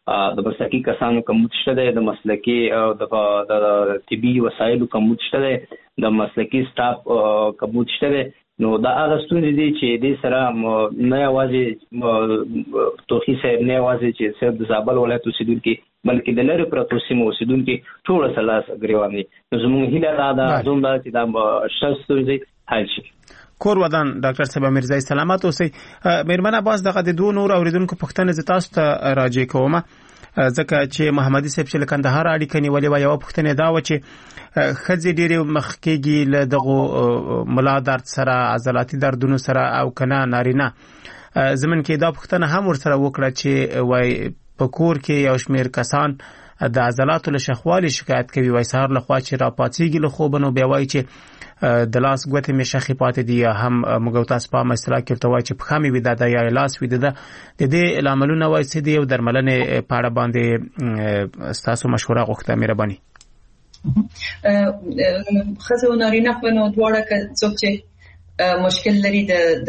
د مسلکي کسانو کمبود شته دی، د مسلکي د طبي وسایلو کمبود شته دی، د مسلکي سټاف کمبود شته دی. نو دا هغه ستونزې دي چې دې سره نه یوازې توخي صاحب نه یوازې چې صرف د زابل ولایت اوسیدونکي بلکې د لرې پرتو سیمو اوسیدونکي ټول سره لاس ګریوان دي. نو زموږ هیله دا ده چې دا ستونزې حل شي.
کور ودان ډاکټر صاحب میرزای سلامت اوسئ. میرمن عباس دغه د دوه نور اوریدونکو پوښتنه ز تاسو ته راجع کوم، ځکه چې محمدي صاحب چې کندهار اړیکه نیولې و، یو پوښتنه دا و چې خځې ډېرې مخکېږي له دغه ملا درد سره، عضلاتي دردونو سره او کنه نارینه. زمون کې دا پوښتنه هم ورسره وکړه چې وای په کور کې یو شمېر کسان د عضلاتو له شخوالي شکایت کوي، وای سهار له خوا چې را پاتېږي له خوب نو بیا وای چې د لاس ګوتې مې شخې پاتې دي، یا هم موږ تاسو په اصطلاح کې ورته وای چې پښه مې ویده ده یا لاس ویده ده. د دې لاملونه وای څه دي او درملنې په اړه باندې ستاسو مشوره غوښته مهرباني.
ښځې او نارینه په نو دواړه که څوک چې مشکل لري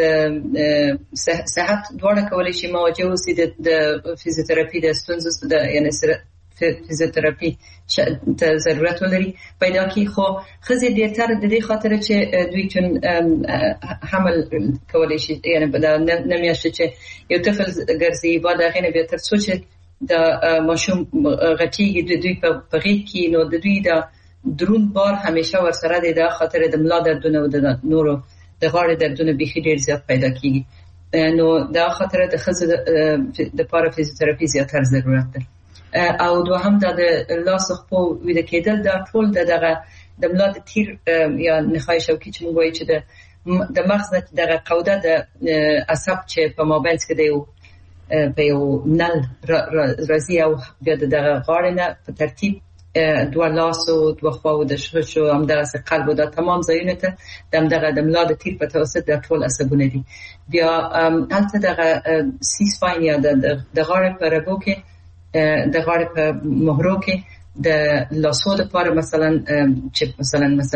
د صحت دواړه کولی شي مواجه اوسي د فزیوتراپي د ستونزو د یعنی فزیوتراپي ته ضرورت ولري پیدا کی. خو ښځې ډېرتر د دې خاطر چې دوی چون حمل کولی شي، یعنی د نمیاشتې چې یو طفل ګرځي بعد هغې نه بیا تر څو چې د ماشوم غټېږي د دوی په غېږ کې، نو د دوی د دروند بار همیشه ورسره دی، د خاطر د ملا دردونه او د نورو د غاړې دردونه بیخي ډېر زیات پیدا کیږي. نو دا خاطر د ښځو د پاره فزیوتراپي زیاتر ضرورت ده. او دوهم دا د لاس خو ویده کېدل دا ټول دغه د ملا د تیر یا نخاع شوکي چې موږ وایو چې د مغز نه دغه قوده د عصب چې په مابین کې دی په یو نل راځي او بیا دغه غاړه نه په ترتیب دوه لاسو دوه خواو د ششو همدغه قلب او د تمام ځایونه ته دغه د ملا د تیر په توسط د ټول عصبونه دي. بیا هلته دغه سی سپاین یا د غاړې په رګو کې د غاړې په مهرو کې د لاسو لپاره مثلا چې مثلا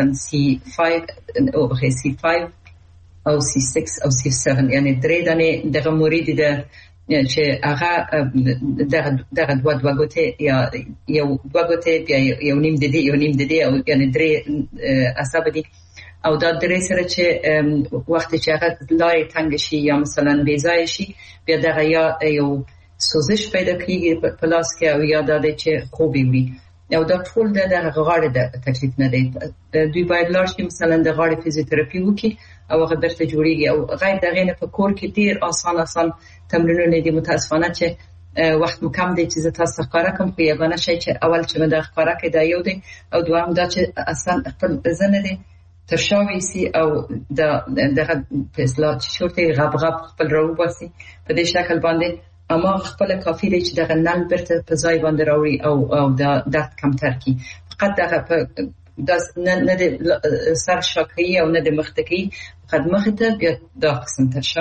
C5 او C5 او C6 او C7 یعنی درې دانې دغه موري دي چې هغه دغه دوه ګوتې یا یو دوه ګوتې بیا یو نیم د دې او یعنی درې عصب دي. او دا درې سره چې وخت چې هغه لارې تنګ شي یا مثلا بې ځایه شي بیا دغه یا یو سوزش پیدا کیږي په لاس کې او یا د چې خوبي وي. او دا ټول د غاړې د تکلیف نه دی. دوی باید لاړ شي مثلا د غاړې فزیوتراپي وکړي او هغه درته جوړیږي. او غیر دغه نه په کور کې ډیر آسان تمرینونه دي. متاسفانه چې وخت مو کم دی چې تاسو ښکارا کوم په یوه شي چې اول چې مده ښکارا کې دا یو دی او دوام دا چې اصلا خپل ځنه دي ترشاوي سي او دغه په اصطلاح شورتي غب خپل راو باسي په دې شکل باندې اما خپل کافی دی چې دغه نل برته په ځای باندې راوړي او د درد کمتر کی. فقط دغه په نه د سر شاکي او نه د مختکی فقط مخته بیا دا قسم ترشا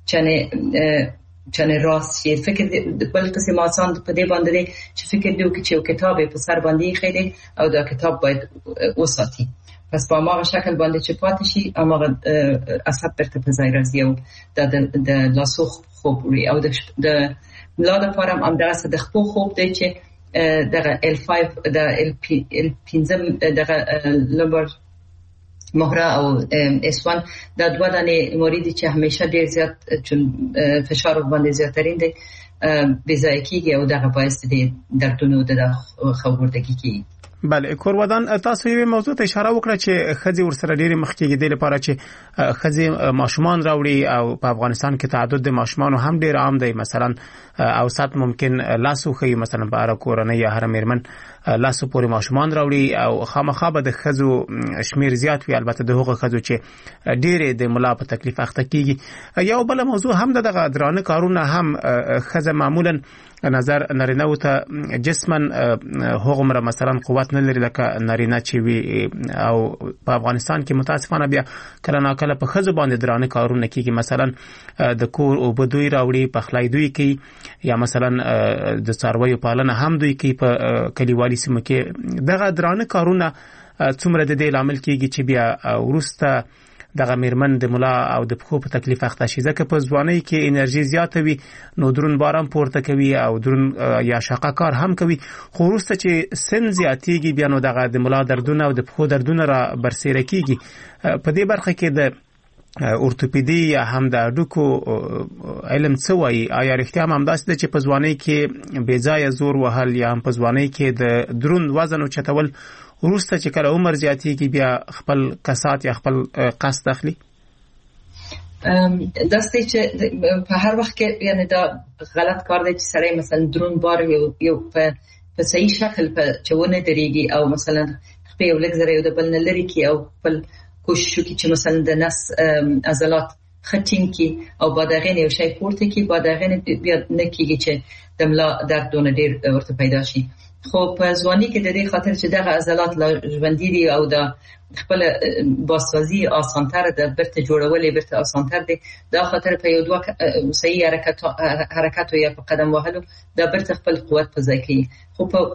چنه راست شي. فکر بل قسم آسان په دې باندې چې فکر دیو چې یو کتاب په سر باندې خېده او دا کتاب باید وساتي. پس په هغه شکل باندې چې پاتې شي هغه عصب برته په ځای راځي او د لاسو خوب وي. او د ملا لپاره هم دغه د خپل خوب دی چې دغه L5 د L5 دغه لمبر مهره او S1 دا دوه دانې موریدي چې همیشه ډیر زیات چون فشار باندې زیاترین دي بې ځای کیږي او دغه باعث دي دردونو د خوردګي کیږي.
بله کور ودان تاسو یو موضوع ته اشاره وکړه چې خځې ورسره ډېری مخکې د لپاره چې خځې ماشومان راوړي او په افغانستان کې تعدد د ماشومان هم ډېر عام دی. مثلا اوسط ممکن لاسو خي مثلا بار کورنۍ یا هر مېرمن لاسو پورې ماشومان راوړي او خامخا به د خځو شمیر زیات وي. البته د هغو خځو چې ډېر د ملا په تکلیف اخته کیږي. یو بل موضوع هم دغه درانه کارونه هم خځه معمولا نظر نارینه او ته جسمن هغه مثلا قوت نه لري لکه نارینه چې وي. او په افغانستان کې متاسفانه بیا کله ناکله په خځو باندې درانه کارونه کیږي. مثلا د کور او بدوی راوړي پخلای دوی کوي یا مثلا د څارویو پالنه هم دوی کوي په کلیوالي سیمو کې. دغه درانه کارونه څومره د دې لامل کیږي چې بیا ورسته دغه میرمن د ملا او د پخو په تکلیف اخته شي ځکه په ځوانۍ کې انرژي زیاته وي نو درون بارم پورته کوي او درون یا شاقه کار هم کوي خو وروسته چې سن زیاتېږي بیا نو دغه د ملا دردونه او د پخو دردونه را برسېره کیږي په دې برخه کې د اورتوپیدي یا هم د هډوکو علم څه وایي آیا رښتیا هم همداسې ده چې په ځوانۍ کې بې ځایه زور وهل یا هم په ځوانۍ کې د دروند وزن اوچتول وروسته چې کله عمر زیاتېږي بیا خپل کسات یا خپل قصد اخلي
داسې چې په هر وخت کې یعنی دا غلط کار دی چې سړی مثلا دروند بار یو په صحیح شکل په چونه درېږي او مثلا خپل یو لږ زره یو د بل نه لري کې او خپل کوشش وکړي چې مثلا د نس عضلات خټین کی او بعد هغه یو شی پورته کی بعد هغه بیا نه کیږي چې د ملا دردونه ډیر ورته پیدا شي خو په ځواني کې د دې خاطر چې دغه عضلات لا ژوندۍ دي او د خپل باسوازي آسانتر د برته جوړولې برته آسانتر دي دا خاطر په یو دوه صحیح حرکت یا په قدم وهلو دا برته خپل قوت په ځای کوي خو په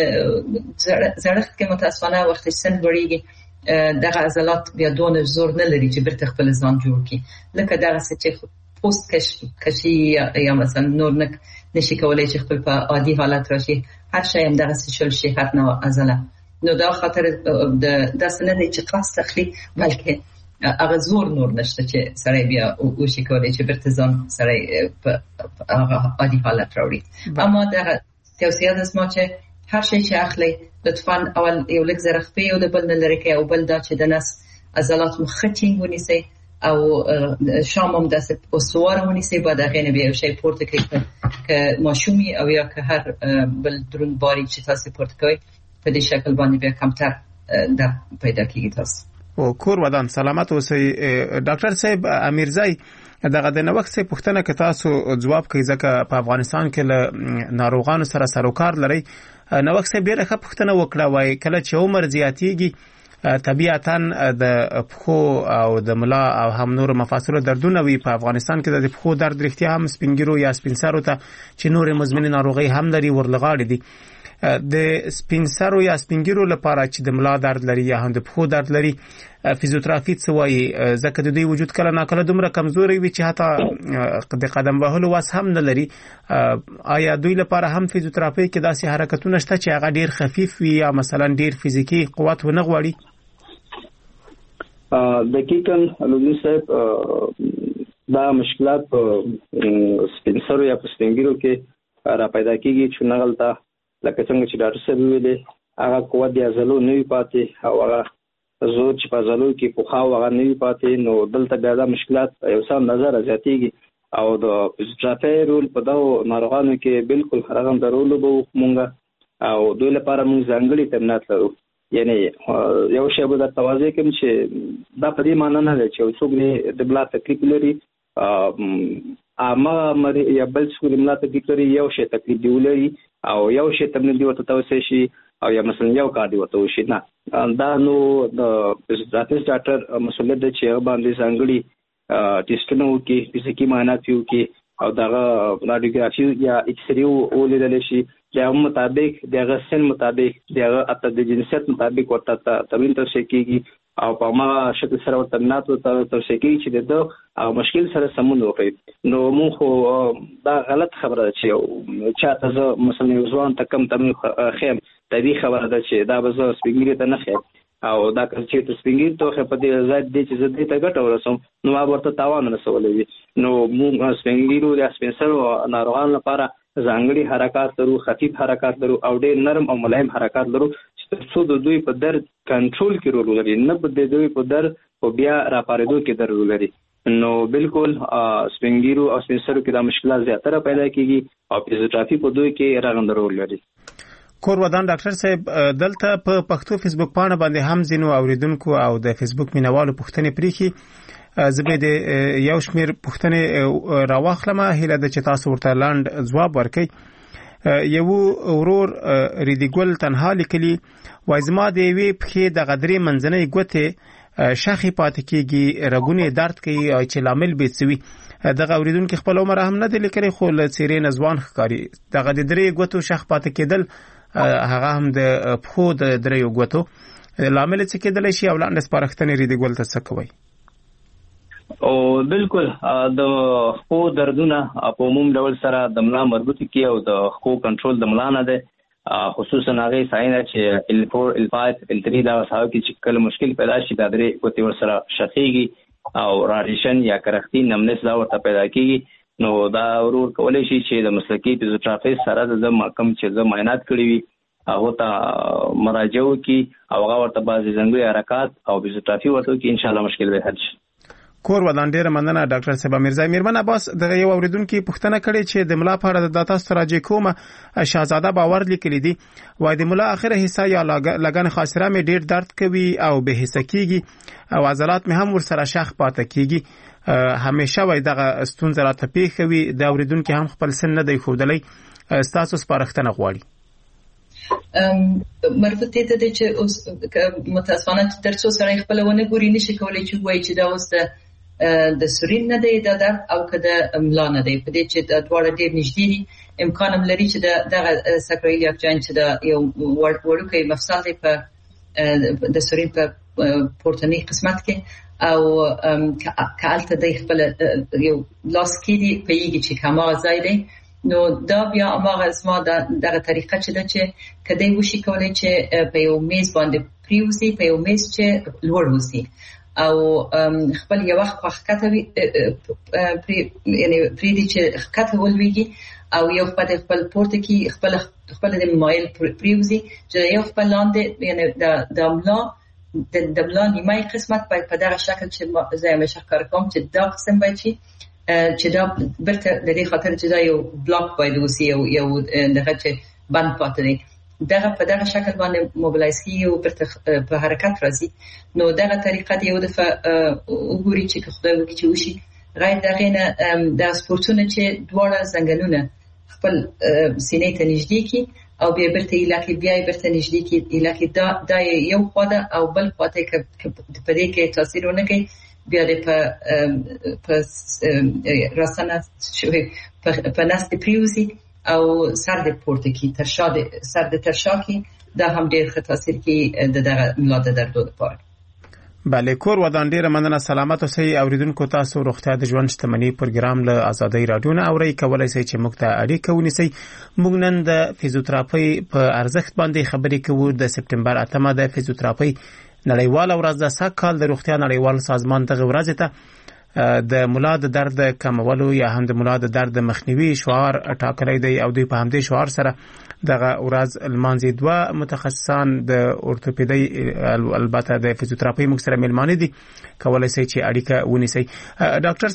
زړښت کې متاسفانه وخت سن لوړیږي دغه عضلات بیا دون زور نه لري چې برته خپل ځان جوړ کړي لکه دغه څه چې پوست کشي یا مثلا نور نشي کولای چې خپل په عادي حالت راشي هر شی هم دغه څه شل شي هر نوع عضله نو دا خاطر د سن نه چې قصد اخلي بلکې هغه زور نور نشته چې سړی بیا وشي کولای چې برته ځان سړی په هغه عادي حالت راوړي اما دغه توصیه ده ما چې هر شی چې اخلي لطفاً اول یو لږ زره خپې او د بل نه لري کې او بل دا چې د نس عضلات مخټینګ ونیسي او شام هم داسې استوار ونیسي بعد هغه نه بیا یو شی پورته کوي که ماشومي او یا که هر بل درون باری چې تاسو پورته کوي په دې شکل باندې بیا کمتر در پیدا کیږي تاسو
او کور ودان سلامت اوسئ ډاکټر صاحب امیرزای دغه د نوښت څخه پوښتنه که تاسو ځواب کوي ځکه په افغانستان کې له ناروغانو سره سروکار لري نوښت څخه ډیره ښه پوښتنه وکړه وای کله چې عمر زیاتېږي طبيعتاً د پخو او د ملا او هم نور مفاصلو دردونه وي په افغانستان کې د پخو درد رښتیا هم سپینګیرو یا سپینسرو ته چې نور مزمنې ناروغي هم لري ورلغاړي دي د سپینسرو یا سپینګیرو لپاره چې د ملا درد لري یا هم د پخو درد لري فزیوتراپي څه وایي ځکه د دوی وجود کله ناکله دومره کمزوري وي چې حتی د قدم وهلو وس هم نه لري آیا دوی لپاره هم فزیوتراپي کې داسې حرکتونه شته چې هغه ډیر خفیف وي یا مثلا ډیر فزیکی قوت ونه غواړي
دقیقاً لوی صاحب دا مشکلات سپینسرو یا سپینګیرو کې را پیدا کیږي چې نغلطه لکه څنګه چې ډاکټر صاحب ویلي هغه قوت د عضلو نه وي پاتې او هغه زور چې په عضلو کې پوخاو هغه نه وي پاتې نو دلته بیا دا مشکلات یو څه نظر زیاتېږي او د فزیوتراپي رول په دغو ناروغانو کې بالکل هغه رول به مونږ او دوی لپاره مونږ ځانګړي تمرینات لرو یعنی یو شی به د توازن کوم چې دا په دې معنی نه دی چې څوک د بلا تکلیف لري اما یا بل څوک د بلا تکلیف لري یو شی تکلیف دی ولري او یو شی تمرین دی ورته توسه شي او یا مثلا یو کار دی ورته وشي نه دا نو د فزیوتراپیست ډاکټر مسؤلیت دی چې باندې ځانګړي ټیسټونه وکړي فزیکي معاینات وکړي او دغه رادیوګرافي یا ایکس ری ولیدل شي د مطابق دغه سن مطابق دغه اته د جنسیت مطابق ورته تمرین ترسره کیږي او په ما شکل سره ورته تمرینات ترسره کیږي چې د او مشکل سره سمون وکړي نو موږ دا غلط خبره ده چې چاته زه مثلا یو ځوان ته کم تمرین خیم طبيعي خبره ده چې دا به زه سپینګری ته نه خیم او دا چې تاسو سپینګری ته په دې ځای دې چې زه دې ته ګټه ورسوم نو ما ورته تاوان نه رسولې نو موږ سپینګریرو د سپینسرو ناروغانو لپاره ځانګړي حرکات لرو خفیف حرکات لرو او ډېر نرم او ملایم حرکات لرو چې څو د دوی په درد کنټرول کې رول لري نه په دوی په درد او بیا راپارېدو کې درد لري نو بالکل سپینګیرو او سپینسرو کې دا مشکلات زیاتره پیدا کیږي او فزیوتراپي په دوی کې راغند رول لري
کور ودان ډاکټر صاحب دلته په پښتو فیسبوک باندې باندې هم زینو اوریدونکو او د فیسبوک مینوالو پوښتنې پریخي زبې د یو شمیر پوښتنې راواخلم هله د چې تاسو ورته لاند ځواب ورکړئ یو ورور ریدیګل تنها لیکلی وایزما د وی په د غدري منځنۍ ګوته شاخي پاتې کیږي رګونه درد کوي او چې لامل بیسوي دغه اوریدونکو خپل عمر هم نه دی لیکلی خو له سیرې نزوان ښکاری دغه د درې ګوتو شاخ پاتې کېدل هغه هم د پخو د دریو ګوتو لامل څه کېدل شي او لاندې سپارښتنې ریدیګل ته څه کوي
او بالکل د خو دردونه په عموم ډول سره د ملا مربوط کی او د خو کنټرول د ملا نه ده، خصوصا هغه ساينه چې L4 L5 L3 دا وسایل کې کله مشکل پیدا شي د درې کوتي ور سره شخېږي او راډیشن یا کرختی نمنس دا ورته پیدا کیږي، نو دا ورور کولای شي چې د مسلکی فزیوتراپیست سره د کم چې د معاینات کړی وي هغه ته مراجعه وکړي او هغه ورته بعضی ځانګړي حرکات او فزیوتراپي ورته وکړي، ان شاء الله مشکل به حل شي.
کور ودان ډیره مننه ډاکټر صاحب میرزا میرمن عباس. دغه یو اوریدونکو پوښتنه کړې چې د ملا په اړه د داتا استراجي کومه شاهزاده باور لیکلی دي، وای د ملا اخره حصہ یا لګن خاصره می ډیر درد کوي او به حصہ کیږي او عضلات می هم ور سره شخ پاتې کیږي، همیشه وای دغه ستونزه راته پیښوي، د اوریدونکو هم خپل سن نه دی خودلی، تاسو سپارښتنه غواړي.
مربوط ته د چې اوس متاسفانه تر څو سره خپل ونه ګوري نشي کولای چې وای چې دا اوس د سورین نه دی د درد او کده املا نه دی، په دې چې د دواړه ډیر نږدې دي، امکان هم لري چې دغه ساکرایلیاک جاینټ چې د یو وړوکی مفصل دی په د سورین په پورتنی قسمت کې او کالته د خپل یو لاس کې دی په یوه چې کما ځای دی، نو دا بیا هغه اسما دغه طریقه چې د چې کدی وشي کولای چې په یو میز باندې پریوزي، په یو میز چې لوړ وسی او خپل یو وخت وختوي یعنی پریدي چې خکته ولويږي او یو خپل پورته کې خپل د مایل پریوزي چې یو خپل لاندې یعنی د املا د املا نیمه قسمت په دغه شکل چې زه همیشه کار کوم چې دا قسم باید چې دا برته د دې خاطر چې دا یو بلاک باید وسی یو دغه چې بند پاتې دی، دغه په دغه شکل باندې موبلایز کیږي او برته په حرکت راځي، نو دغه طریقه دی یو دفعه وګوري چې خدای وکړي چې وشي. غیر دغه نه د سپورتونه چې دواړه زنګنونه خپل سینې ته نږدې کی او بیا برته علاقه بیا برته نږدې کی علاقه دا یو خواده او بل خواته کې په دې کې تاثیر ونه کوي، بیا د په راسنه شوی په نست پریوزي او سر د پورته کی ترشا د سر د ترشا کی دا هم ډیر ښه تاثیر کی د دغه ملا د دردو لپاره.
بله کور ودان ډیره مننه، سلامت اوسئ. اوریدونکو تاسو روغتیا د ژوند شتمنۍ پروګرام له آزادۍ رادیو نه اورئ، کولای شئ چې موږ ته اړیکه ونیسئ. موږ نن د فزیوتراپي په ارزښت باندې خبرې کوو. د سپټمبر 8 د فزیوتراپي نړیواله ورځ د ساکال د روغتیا نړیوال سازمان دغه ورځ ته د ملا د درد کمولو یا هم د ملا د درد مخنیوي شعار ټاکلی دی او دوی په همدې شعار سره دغه ورځ لمانځي. دوه متخصصان د اورتوپیدي البته د فزیوتراپي موږ سره ملمانه دي، کولای شي چې اړیکه ونیسي. ډاکټر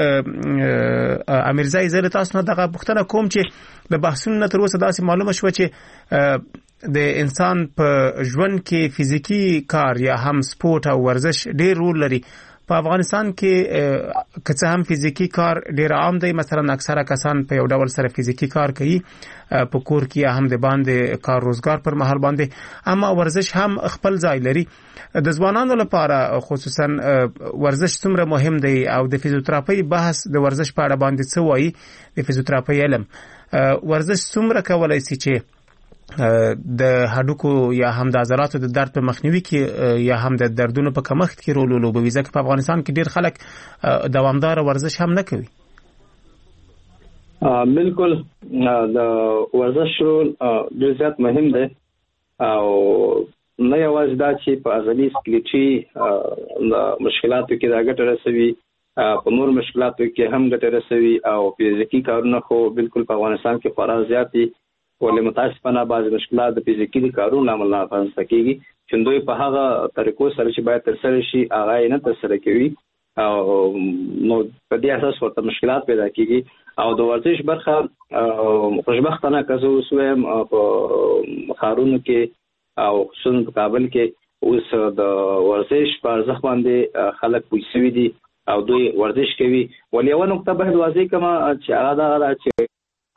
صاحب امیرزای زه تاسو نه دغه پوښتنه کوم چې د بحثونو تر اوسه داسې معلومه شوه چې د انسان په ژوند کې فزیکی کار یا هم سپورت او ورزش ډیر رول لري. په افغانستان کې که څه هم فزیکی کار ډیر عام دی، مثلا اکثره کسان په یو ډول سره فزیکی کار کوي په کور کې هم د باندې کار روزګار پر مهال باندې، اما ورزش هم خپل ځای لري. د ځوانانو لپاره خصوصا ورزش څومره مهم دی او د فزیوتراپي بحث د ورزش په اړه باندې څه وایي د فزیوتراپي علم، ورزش څومره کولای شي چې د هډوکو یا هم د عضلاتو د درد په مخنیوي کې یا هم د دردونو په کمښت کې رول ولوبوي، ځکه په افغانستان کې ډیر خلک دوامدار ورزش هم نه کوي.
بالکل د ورزش رول ډیر زیات مهم دی او نه یوازې دا چې په عضلي سکلیټي مشکلاتو کې دا ګټه رسوي، په نور مشکلاتو کې هم ګټه رسوي او فزیکي کارونه خو بالکل په افغانستان کې خورا زیات دي، ولې متاسفانه بعض مشکلات د فزیکي کارونو لامل نه پاتې کیږي چې دوی په هغه طریقو سره چې باید ترسره شي هغه یې نه ترسره کوي او نو په دې اساس ورته مشکلات پیدا کیږي او د ورزش برخه خوشبختانه کزو سویم په خارونو کې او خصوصا په کابل کې اوس د ورزش په ارزښت باندې خلک پوښتنه دي او دوی ورزش کوي. ولې یو نقطه به واضح کما چې هغه دا چې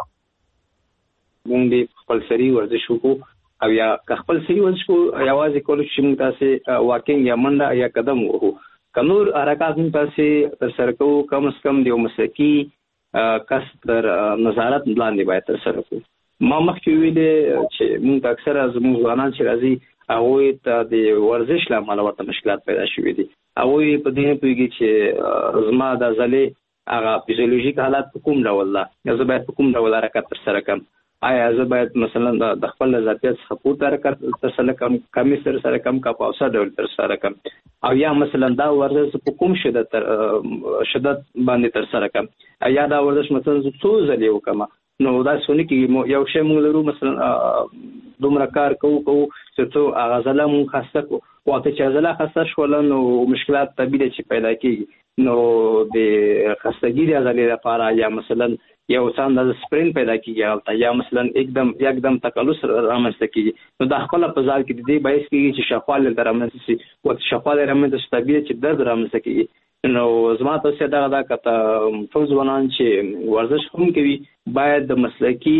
موږ خپل سری ورزش وکړو او یا خپل سری ورزش کو یوازې کول چې موږ تاسو واکینګ یا منډه یا قدم وکړو، کنور حرکات موږ تاسو تر سره کوو، کم از کم د مسلکی کس تر نظارت لاندې باید تر سره کوو. ما مخکې ویل چې موږ اکثره زموږ ځوانان چې راځي هغه ته د ورزش لپاره ورته مشکلات پیدا شوي دي، هغه په دې پوهیږي چې زما د عضلې هغه فزیولوژیک حالات په کوم ډول ده، زه باید په کوم ډول حرکت ترسره کړم. آیا زه باید مثلا د خپل ظرفیت څخه پورته حرکت ترسره کړم، کمی ترسره کړم، که په اوسط ډول ترسره کړم، او یا مثلا دا ورزش په کوم شدت باندې ترسره کړم، یا دا ورزش مثلا څو ځلې وکړم. نو دا څونه کې یو شی موږ لرو مثلا دومره کار کوو چې څو هغه ځله موږ خسته کوو، وخت چې ځله خسته شول نو مشکلات طبیعي چې پیدا کیږي. نو د خستګي د ځلې لپاره یا مثلا یو څاند د سپرین پیدا کیږي یا مثلا یکدم تکلس رامنځته کیږي. نو د خپل په ځال کې د دې باعث کیږي چې شفاله درامنځته شي او شفاله رامنځته طبیعي چې درد رامنځته کیږي. نو زما ته دا کته ټول ځوانان چې ورزش هم کوي باید د مسلکی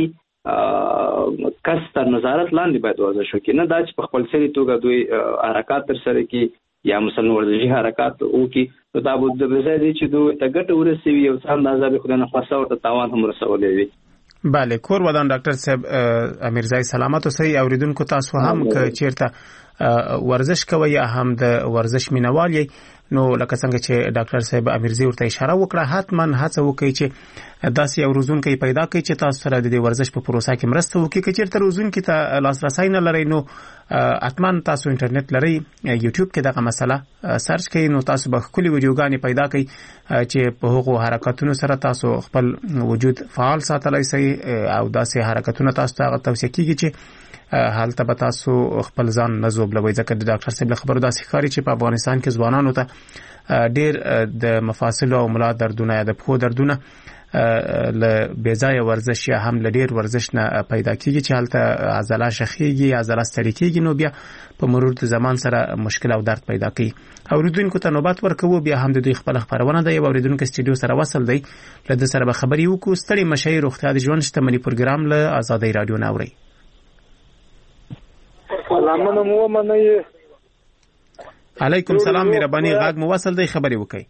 کس تر نظارت لاندې باید ورزش وکړي، نه دا چې په خپل سری توګه دوی حرکات ترسره کړي یا مثلا ورزشي حرکات وکړي. نو دا به د بځای دي چې دوی ته ګټه ورسوي او څه اندازه به خدای نه خاصه او تاوان هم رسولې وي.
بله کور ودان ډاکټر صاحب امیرزای سلامت اوسئ. اوریدونکو تاسو هم که چیرته ورزش کوي یا هم د ورزش مینوال یې، نو لکه څنګه چې ډاکټر صاحب امیرزی ورته اشاره وکړه، حتما هڅه وکړئ چې داسې یو روزونکی پیدا کړئ چې تاسو سره د دې ورزش په پروسه کې مرسته وکړي. که چیرته روزونکي ته لاسرسی نه لرئ نو حتما تاسو انټرنیټ لرئ، یوټیوب کې دغه مسله سرچ کړئ، نو تاسو به ښکلي ویډیوګانې پیدا کړئ چې په هغو حرکتونو سره تاسو خپل وجود فعال ساتلی شئ او داسې حرکتونه تاسو ته هغه توصیه کیږي چې حالته به تاسو خپل ځان نه زوبلوئ. ځکه د ډاکټر صاحب له خبرو داسې ښکاري چې په افغانستان کې ځوانانو ته ډېر د مفاصلو او ملا دردونه یا د پښو دردونه له بېځایه ورزش یا هم له ډېر ورزش نه پیدا کیږي چې هلته عضله شخیږي، عضله ستړې کیږي، نو بیا په مرور د زمان سره مشکل او درد پیدا کوي. اوریدونکو ته نوبت ورکوو، بیا هم د دوی خپل خبرونه ده. یو اوریدونکو استودیو سره وصل دی، له ده سره به خبرې وکړو. ستړي مشئ، روغتیا د ژوند شتمني پروګرام له ازادۍ راډیو نه اورئ.
سلامونه مو منئ.
علیکم سلام، مهرباني غاګ مو وصل دی، خبرې وکړئ.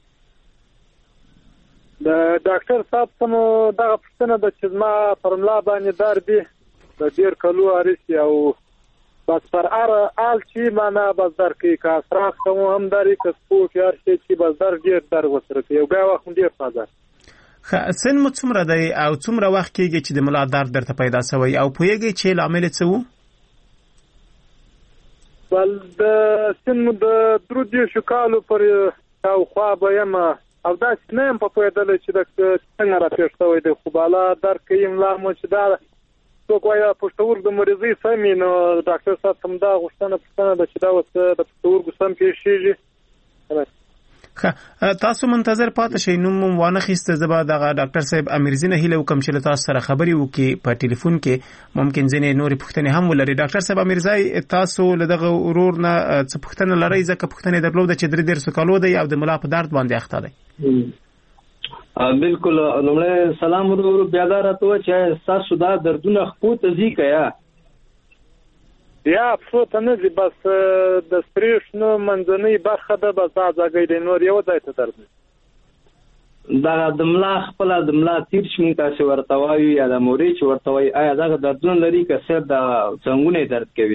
د ډاکټر صاحب څخه دغه پوښتنه ده چې زما پر ملا باندې درد دی د ډېر کلو عارض او بس پر آل چې معنا بس درد کوي، که افراخ کوم هم درد که سپوک هر شی چې بس درد ډېر درد ورسره کوي او بیا وخت هم ډېر فاده.
سن مو څومره دی او څومره وخت کېږي چې د ملا درد درته پیدا شوی او پوهېږئ چې لامل یې څه و؟
بل د سن د 30 کالو پر شاوخوا به یم او داسې نه یم په پوهېدلی چې څنګه راپېښ شوی دی، خو بالا درد کوي ملا مو چې دا څوک وایي پښتورګو د مریضۍ سمې، نو ډاکټر صاحب ته همدا پوښتنه ده چې دا اوس د پښتورګو سم پېښېږي.
تاسو منتظر پاتې شئ، نوم مو وانخیسته. زه به دغه ډاکټر صاحب امیرزي نه هیله وکړم چې له تاسو سره خبرې وکړي په ټلیفون کې، ممکن ځینې نورې پوښتنې هم ولري. ډاکټر صاحب امیرزی، تاسو له دغه ورور نه څه پوښتنه لرئ؟ ځکه پوښتنې درلوده چې 33 کالو دی او د ملا په درد باندې اخته دی.
بالکل. لومړی سلام ورور، بیا دا راته چې تاسو دا دردونه خپو ته ځي که
یا پښو ته نه ځي، بس د سپریښنو منځنۍ برخه ده، بس دا ځای دی، نور یو ځای ته درد دی.
دا د ملا خپله د ملا تیر چې موږ تاسې ورته وایو یا د مورې چې ورته وایي، آیا دغه دردونه لري که صرف د څنګونه درد کوي؟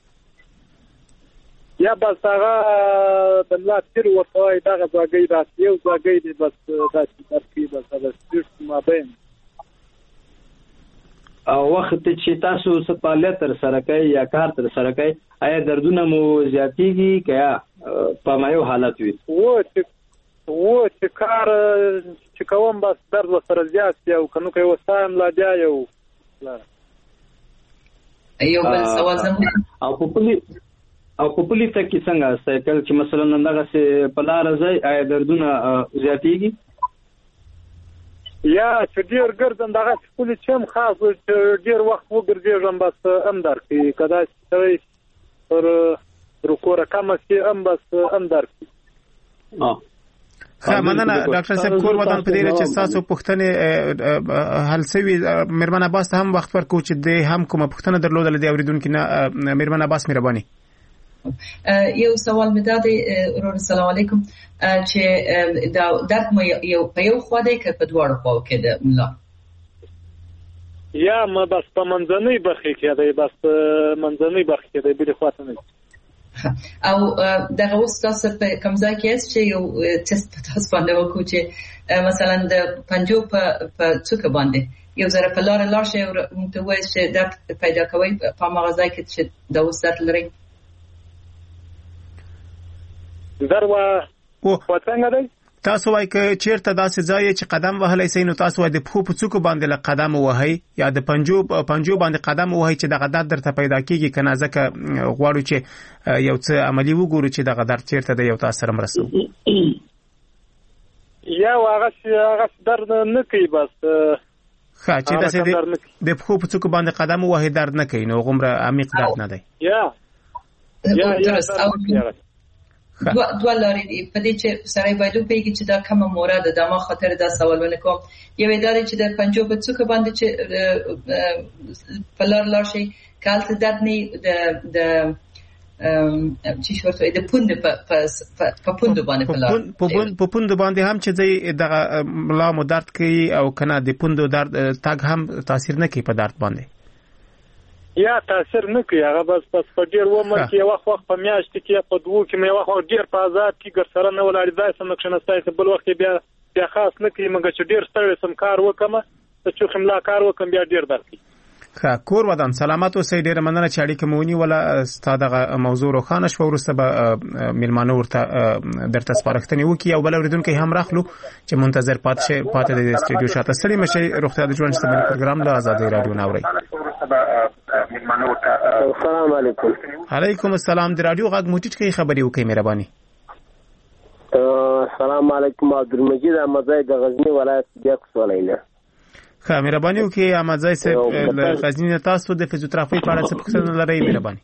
یا بس هغه د ملا تیر ورته وایي دغه ځای داسې یو ځای دی، بس داسې درد کوي، بس د سپریښ مابین.
او وخت چې تاسو څه فعالیت ترسره کوئ یا کار ترسره کوئ، آیا دردونه مو زیاتېږي که یا په مایو حالت وي؟
چې کار چې کوم بس درد ورسره زیات وي او که نو که یې وسایم لا بیا یو
بل سوال زموږ
او په پلي ته کې څنګه سایکل چې مثلا دغسې په لاره ځئ، آیا دردونه زیاتېږي؟
یا چې ډېر ګرځم دغسې پلي چې هم خاص چې ډېر وخت وګرځېږم بس هم درد کوي، که داسې سړی پر کوره کمه شي هم بس هم درد کوي.
ښه مننه ډاکټر صاحب، کور ودان په دې چې ستاسو پوښتنې حل شوي. میرمن عباس ته هم وخت ورکوو چې دی هم کومه پوښتنه درلوده له دې اورېدونکي نه. میرمن عباس مهرباني.
یو سوال مې دا دی ورور، السلام علیکم، چې دا درد مو یو په یو خوا دی که په دواړو خواو کې د ملا؟
یا ما بس په منځنۍ برخې کې دی، بس په منځنۍ برخې کې دی، بلې خوا ته نه.
او دغه اوس تاسو په کوم ځای کې است چې یو ټیسټ تاسو باندې وکړو چې مثلا د پنجو په څوکه باندې یو ځل په لار شي او ته وایي چې درد پیدا کوي په هغه ځای کې چې د اوس درد لري
دروا وڅنګه دی
تاسو وایي چې چیرته داسې ځای چې قدم وهلای سي نو تاسو وایي د پښو په څوکو باندې له قدم وهي یا د پنجو باندې قدم وهي چې دغه درد درته پیدا کیږي کنه ځکه غواړو چې یو څه عملی وګورو چې دغه درد چیرته د یو تاسو سره مرسته
یا هغه درد نه کوي بس
ښه چې داسې د پښو په څوکو باندې قدم وهي درد نه کوي نو غومره عمیق درد نه دی
یا
دوه لارې دي په دې چې سړی باید وپوهیږي چې دا کومه مورد ده ما خاطر دا سوالونه کوم یو دا چې د پنجو په څوکه باندې چې په لار شي کالته درد نه د چې شورته د پوند په پوند باندې
په پوند باندې هم چې دغه ملا مو درد کوي او کنه د پوند درد تاګ هم تاثیر نه کوي په درد باندې
یا تاثیر نه کوي هغه بس په ډیر ومر کې وخت په میاشت کې په دوه کې مې وخت ډیر په آزاد کې ګر سره نه ولاړ ځای سم نقشنستای ته بل وخت بیا خاص نه کوي مګر چې ډیر ستړی سم کار وکم چې خملا کار وکم بیا ډیر درد کوي
ښه کور ودان سلامات اوسئ ډیره مننه چې اړیکه مونږ ولا ستاسو دغه موضوع روښانه شو ورسته به میلمانه ورته درته سپارښتنه وکي او بل اوریدونکو هم راخلو چې منتظر پاتې د استودیو شاته ستړي مشي روغتیا د ژوند ستمل پروګرام له آزادۍ رادیو ناوړي
السلام علیکم
علیکم السلام د رادیو غږ موټیټ کې خبري وکي مهرباني
السلام علیکم عبدالمجید احمدزی د غزنی ولایت دیاک سوالینه
ښه مهرباني وکي احمدزی صاحب غزنی تاسو د فزیوتراپي په اړه څه پوښتنه لرئ مهرباني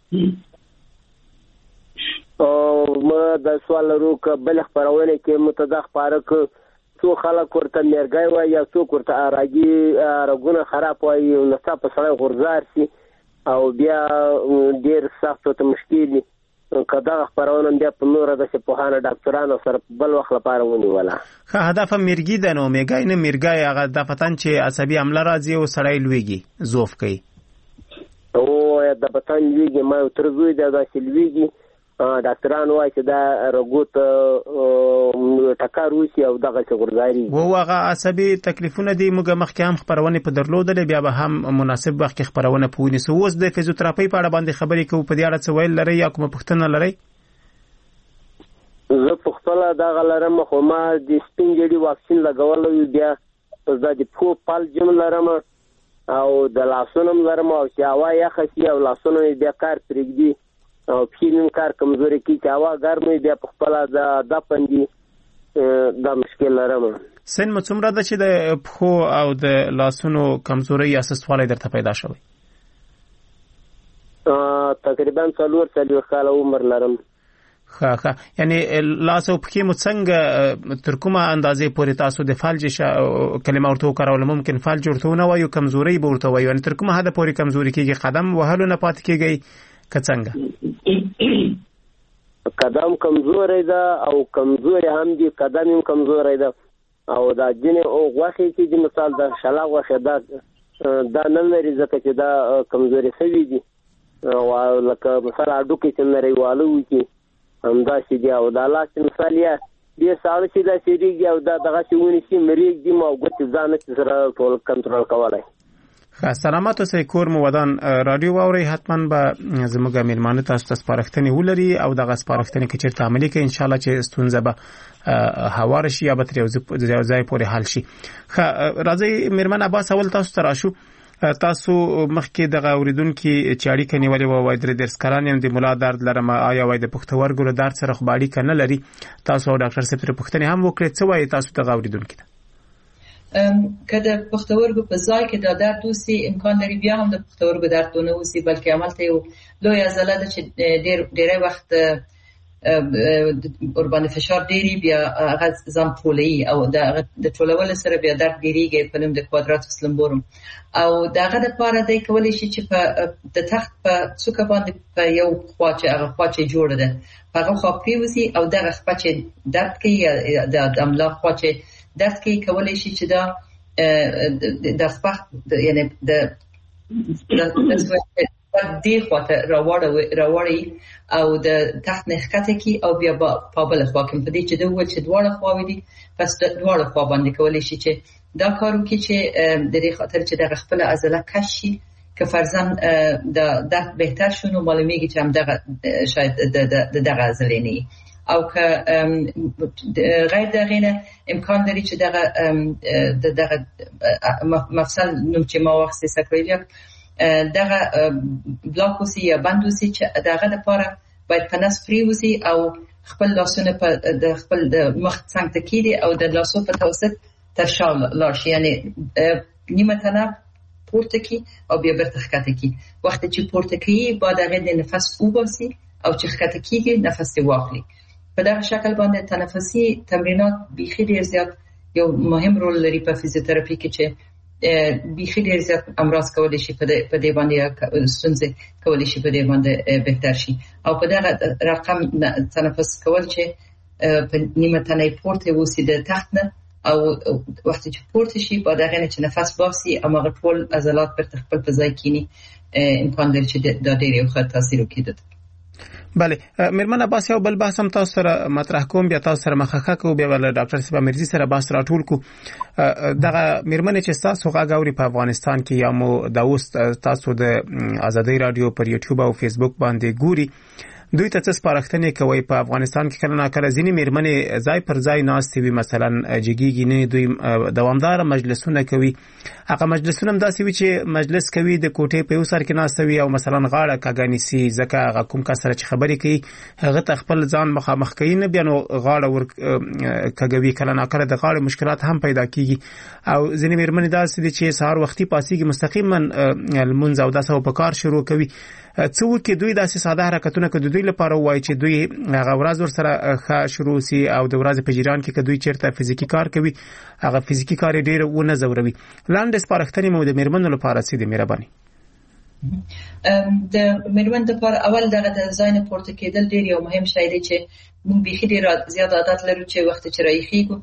ما د سوال لرو ک بل خبرونه کې متدخ پارک څو خلک ورته مرګای وای یا څو ورته راګي رګونه خراب وای نو تاسو سره غورځار شي او بیا ډیر سخت ته مشکل کدا خبرونه بیا په نور د سپوهانه ډاکټرانو سره بل وخت لپاره ونیولا
ښه هدف مرګي د نو میګای نه مرګای هغه د فتن چې عصبي عمله راځي او سړی لويږي زوف کوي
او د فتن لويږي ما تر زوی د سلويږي ډاکټرانو وايي چې دا رګوت ټکر وشي او دغه څغورځاري
وو هغه عصبي تکلیفونه دي موږ مخکې هم خبرونه په درلودل بیا به هم مناسب وخت خبرونه پوینې سو اوس د فزیوتراپي په اړه باندې خبرې کوو په دې اړه څه ویل لري یا کوم پوښتنه لري
زه پوښتنه دا غلرم خو ما د سپینګړي واکسین لګول بیا د پو پال جم لرم او د لاسونو لرم او چې هوا یخ شي او لاسونو بیا کار پرېږدي او پښینم کار کمزوري کی چې هوا ګرمي بیا په خپل د پندي دا مشکل لرم
سن مڅومره د چې د پخو او د لاسونو کمزوري یا سستوالی درته پیدا شوی
تقریبا 4 کال عمر لرم
ښه یعنی لاس او پخې مو څنګه تر کومه اندازې پورې تاسو د فالج کلمه ورته کارول ممکن فالج ورته نه وایو کمزوري به ورته وایو یعنی تر کومه حد پورې کمزوري کیږي قدم وهلو نه پات کیږي کڅنګه
قدم کمزوري ده او کمزوري هم دي قدم هم کمزوري ده او دا جن او غوخي چې مثال د شلا غوخه ده دا نه لري ځکه چې دا کمزوري شوی دي او لکه مثال اډو کې چې لري والو کی همدا شي دی او دا لاس مثال یا دې ساړه چې دا سریږي او دا دغه شيونه چې مریږي دي مو غوښتل ځان سره ټول کنټرول کولای
سلامات اوسئ کور مو ودان رادیو واوري حتما به زموږ میلمانه تاسو ته سپارښتنې ولري او دغه سپارښتنې کې چیرته عملي کوي ان شاء الله چې ستونزه به هوار شي یا به تر یو ځای پورې حل شي راځي میرمن عباس اول تاسو ته راشو تاسو مخکې دغه اوریدونکو چې اړیکه نیولې وای درې سکران هم د مولا درد لرم آیا وای د پښتورګو درد سره خو اړیکه نه لري تاسو ډاکټر صاحب ته پوښتنه هم وکړئ څه وای تاسو دغه اوریدونکو
کله پښتورګو په ځای کې د درد اوسي امکان لري بیا هم د پښتورګو درد نه اوسي بلکې عملته یو لوی عضله ده چې ډېر وخت اوربان فشار ډېری بیا هغه ځم ټولې او د ټولول سره بیا درد ډېریږي په نوم د کوادراتوس لمبورم او داغه د پاره د کولای شي چې په د تخت په څوک باندې په یو خواچه جوړ ده هغه خو پریوزي او دغه خواچه درد کوي د املا خواچه درد کې کولای شي چې دا د سپخت یعنی د دې خواته راوړي او د تحت نخکته کی او بیا په بل خوا کې په دې چې دوه چې دواړه خواوې دي پس دواړه خوا باندې کولی شي چې دا کارو کې چې د دې خاطر چې د خپل عضله کشي که فرضاً د بهتر شونه معلومیږي چې هم دغه شاید د دغه عضلې نه او که غیر دغه نه امکان لري چې دغه مفصل نوم چې ما وخت ساکریلیاک دغه بلاک وسی یا بند وسی چې دغه لپاره باید په نس پریوزي او خپل لاسونه په د خپل د مخ څنګ ته کیدي او د لاسو په توسط تر شا لاړ شي یعنی نیمه تنه پورته کی او بیا برته ښکته کی وخت چې پورته کی با دغه د نفس وباسي او چې ښکته کیږي نفس واخلي په دغه شکل باندې تنفسي تمرینات بيخي ډیر زیات یو مهم رول لري په فزیوتراپي کې چې بيخي ډیر زیات امراض کولی شي په دې باندې ستونزې کولی شي په دې باندې بهتر شي او په دغه رقم تنفس کول چې په نیمه تنه پورته وسی د تحت نه او وخت چې پورته شي با دغه چې نفس باسي او هغه ټول عضلات پر خپل په ځای کینی امکان لري چې د ډیر یو ښه تاثیر وکړي.
بله مېرمن عباس یو بل بحث هم تاسو سره مطرح کوم بیا تاسو سره مخه کوو بیا ول ډاکټر صاحب مرزي سره بحث راټول کو دغه مېرمن چې تاسو غاوري په افغانستان کې یا مو د اوس تاسو د ازادي رادیو پر یوټیوب او فیسبوک باندې ګوري دوی ته څه سپارښتنې کوي په افغانستان کې کله ناکله ځینې مېرمنې ځای پر ځای ناستې وي مثلا جګیږي نه دوی دوامدار مجلسونه کوي هغه مجلسونه هم داسې وي چې مجلس کوي د کوټې په یو سر کې ناستوي او مثلا غاړه کاګانیسي ځکه هغه کوم کس سره چې خبرې کوي هغه ته خپل ځان مخامخ کوي نه بیا نو غاړه ور کاګوي کله ناکله د غاړې مشکلات هم پیدا کیږي او ځینې مېرمنې داسې دي چې سهار وختي پاسيږي مستقیما لمونځ او داسې په کار شروع کوي څو کې دوی داسې ساده حرکتونه کوي دوی لپاره وایي چې دوی هغه ورځ ور سره ښه شروع سي او د ورځې په جریان کې دوی چیرته فزیکی کار کوي هغه فزیکی کار ډیر ونه زوروي لاندې سپارښتنې مو د مېرمنو لپاره څه دي مهرباني
د مېرمن لپاره اول دغه د ځای پورته کېدل ډیر یو مهم شی دی چې موږ به ډیر زیات عادت لرو چې وخت چې رايخیږو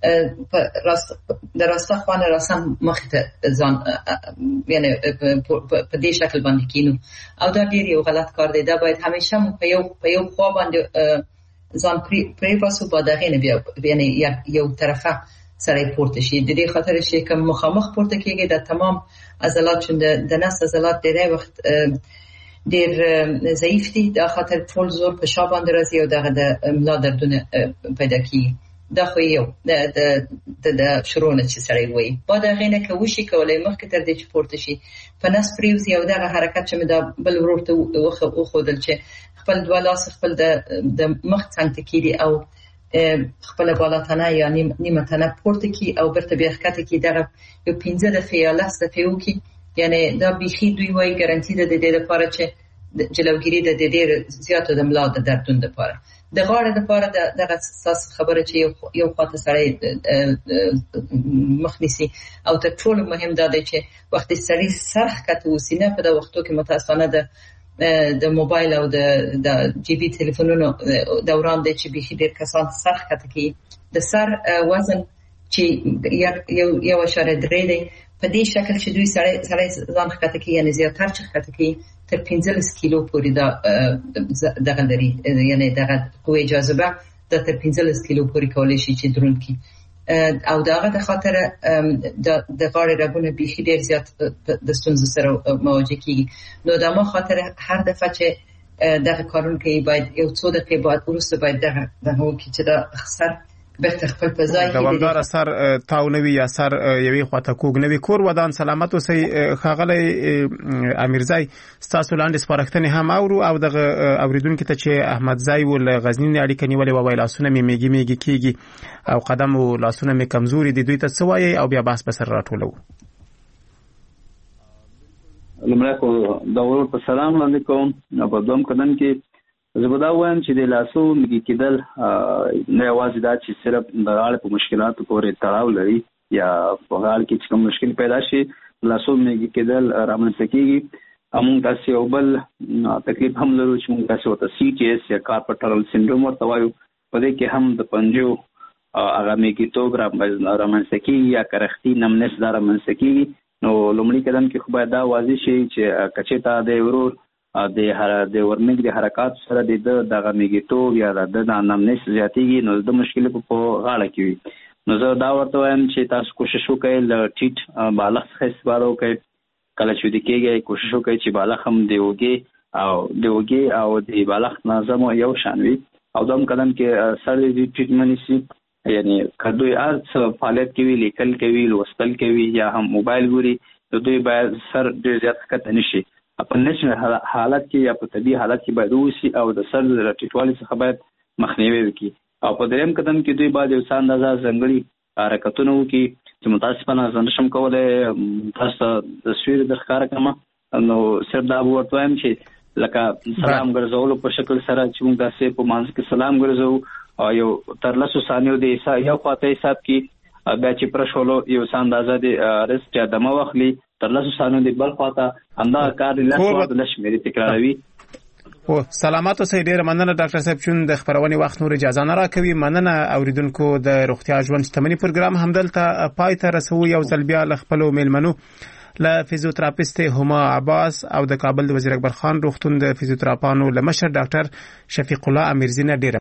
د راسته خوانه راسم مخته ځان یعنی په دې شکل باندې کینو او دا ډیر یو غلط کار دی دا باید همیشه په یو خوا باندې ځان پری پاسو باندې نه بیا یعنی یو طرفه سره پورته شي د دې خاطر چې کوم مخامخ پورته کېږي د تمام عضلات چې د نس عضلات ډېر وخت ډېر ضعیف دي د خاطر ټول زور په شا باندې راځي او دغه د ملا دردونه پیدا کیږي دا خو یو د شروع نه چې سړی وایي با دغه نه کوشي کولای مخکې تر دې چې پورته شي په نس پریوزي او دغه حرکت چې مې دا بل ورور ته وخودل چې خپل دوه لاس خپل د مخ څنګ ته کیدي او خپل بالاتنه یا نیمه تنه پورته کی او برته بیا ښکته کی دغه یو 15 دفعه یا 10 دفعه وکي یعنی دا بيخي دوی وایي ګارانټي ده د دې لپاره چې جلوګيري د ډېر زیاتو د ملا د دردون لپاره د غاړې لپاره دغه اساس خبره چې یو خاطر سره مخنيسي او تر ټولو مهم دا دی چې وخت سړی سرخ کته وسینه په د وختو کې متاسفانه د موبایل او د جی بي ټلیفونونو دوران دی چې بيخي ډېر کسان سرخ کته کوي د سر وزن چې یو اشاره درې دی په دې شکل چې دوی سړی ځان ښکته کوي یعنی زیاتره چې ښکته کوي تر 15 کیلو پورې دغه لري یعنی دغه قوه جاذبه د تر 15 کیلو پورې کولی شي چې درون کی او دغه د خاطر د غاړې رګونه بيخي ډېر زیات د ستونزو سره مواجه کیږي نو دا ما خاطر هر دفعه چې دغه کارونه کوي باید یو څو دقیقې بعد وروسته باید دغه کی چې دا خسر بهتر خپل په ځای کې
دوامدار اثر تاونوي یا اثر یوي خواته کوګنوي کور ودان سلامت اوسئ خاغلی امیرزای تاسو لاندې سپارښتنې هم او دغه اوریدونکو ته چې احمد زای ول غزنی اړیکه نیولې وویل لاسونه میږي کیږي او قدم او لاسونه می کمزوري دي دوی ته څه وایي او بیا بحث بسر راټولو
لمړه دا ورو په سلام علیکم په دوم قدم کې زبدا وایم چې د لاسو میږي کېدل نه یوازې دا چې صرف د غاړې په مشکلاتو پورې تړاو لري یا په غاړه کې چې کوم مشکل پیدا شي لاسو میږي کېدل رامنځته کېږي موږ تاسو یو بل تکلیف هم لرو چې موږ تاسو ته سی ټي اس یا کارپټرل سینډروم ورته وایو په دې کې هم د پنجو هغه میږي توګ رامنځته کېږي یا کرختي نمنس دا رامنځته کېږي نو لومړی قدم کې خو باید دا واضح شي چې کچې ته د ورور د ورنګ د حرکات سره د دغه میګیټوب یا د انامنس زیاتېږي نو د مشکل په غاړه کې وي. نو زه دا ورته وایم چې تاسو کوشش وکړئ له ټیټ بالغ څخه استفاده وکړئ. کله چې د کېږي کوشش وکړئ چې بالغ هم د اوږې او د بالغ نظم یو شان وي او دوم قدم کې سره د ټریټمنټ شي. یعنی کدوې ارڅ فعالیت کوي، لیکل کوي، لوستل کوي یا هم موبایل ګوري، د دوی باید سر ډېر زیات ښکته نشي. په نشنل حالت کې یا په طبیعي حالت کې باید وشي او د سر د ټیټوالي څخه باید مخنیوي وکړي. او په دریم قدم کې دوی باید یو څه اندازه ځانګړي حرکتونه وکړي چې متاسفانه زه نشم کولی تاسو د سویرې د ښکاره کړم. نو صرف دا به ورته وایم چې لکه سلام ګرځولو په شکل سره چې موږ داسې په مانځ کې سلام ګرځو او یو تر 10 ثانیو د یو خواته حساب کې بیا چې پرشولو یو څه اندازه د رست یا دمه واخلي تر 10 ثانیو د بل خواته همدا کار د لشمېري تکراروي.
سلامات اوسئ. ډېره مننه ډاکټر صاحب چون د خبرونې وخت نور اجازه نه راکوي. مننه اوریدونکو. د روغتیا ژوند شتمني پروګرام همدلته پای ته رسو. یو ځل بیا له خپلو میلمنو له فزیوتراپیست هما عباس او د کابل د وزیر اکبر خان روغتون د فزیوتراپانو له مشر ډاکټر شفیق الله امیرزی نه ډېره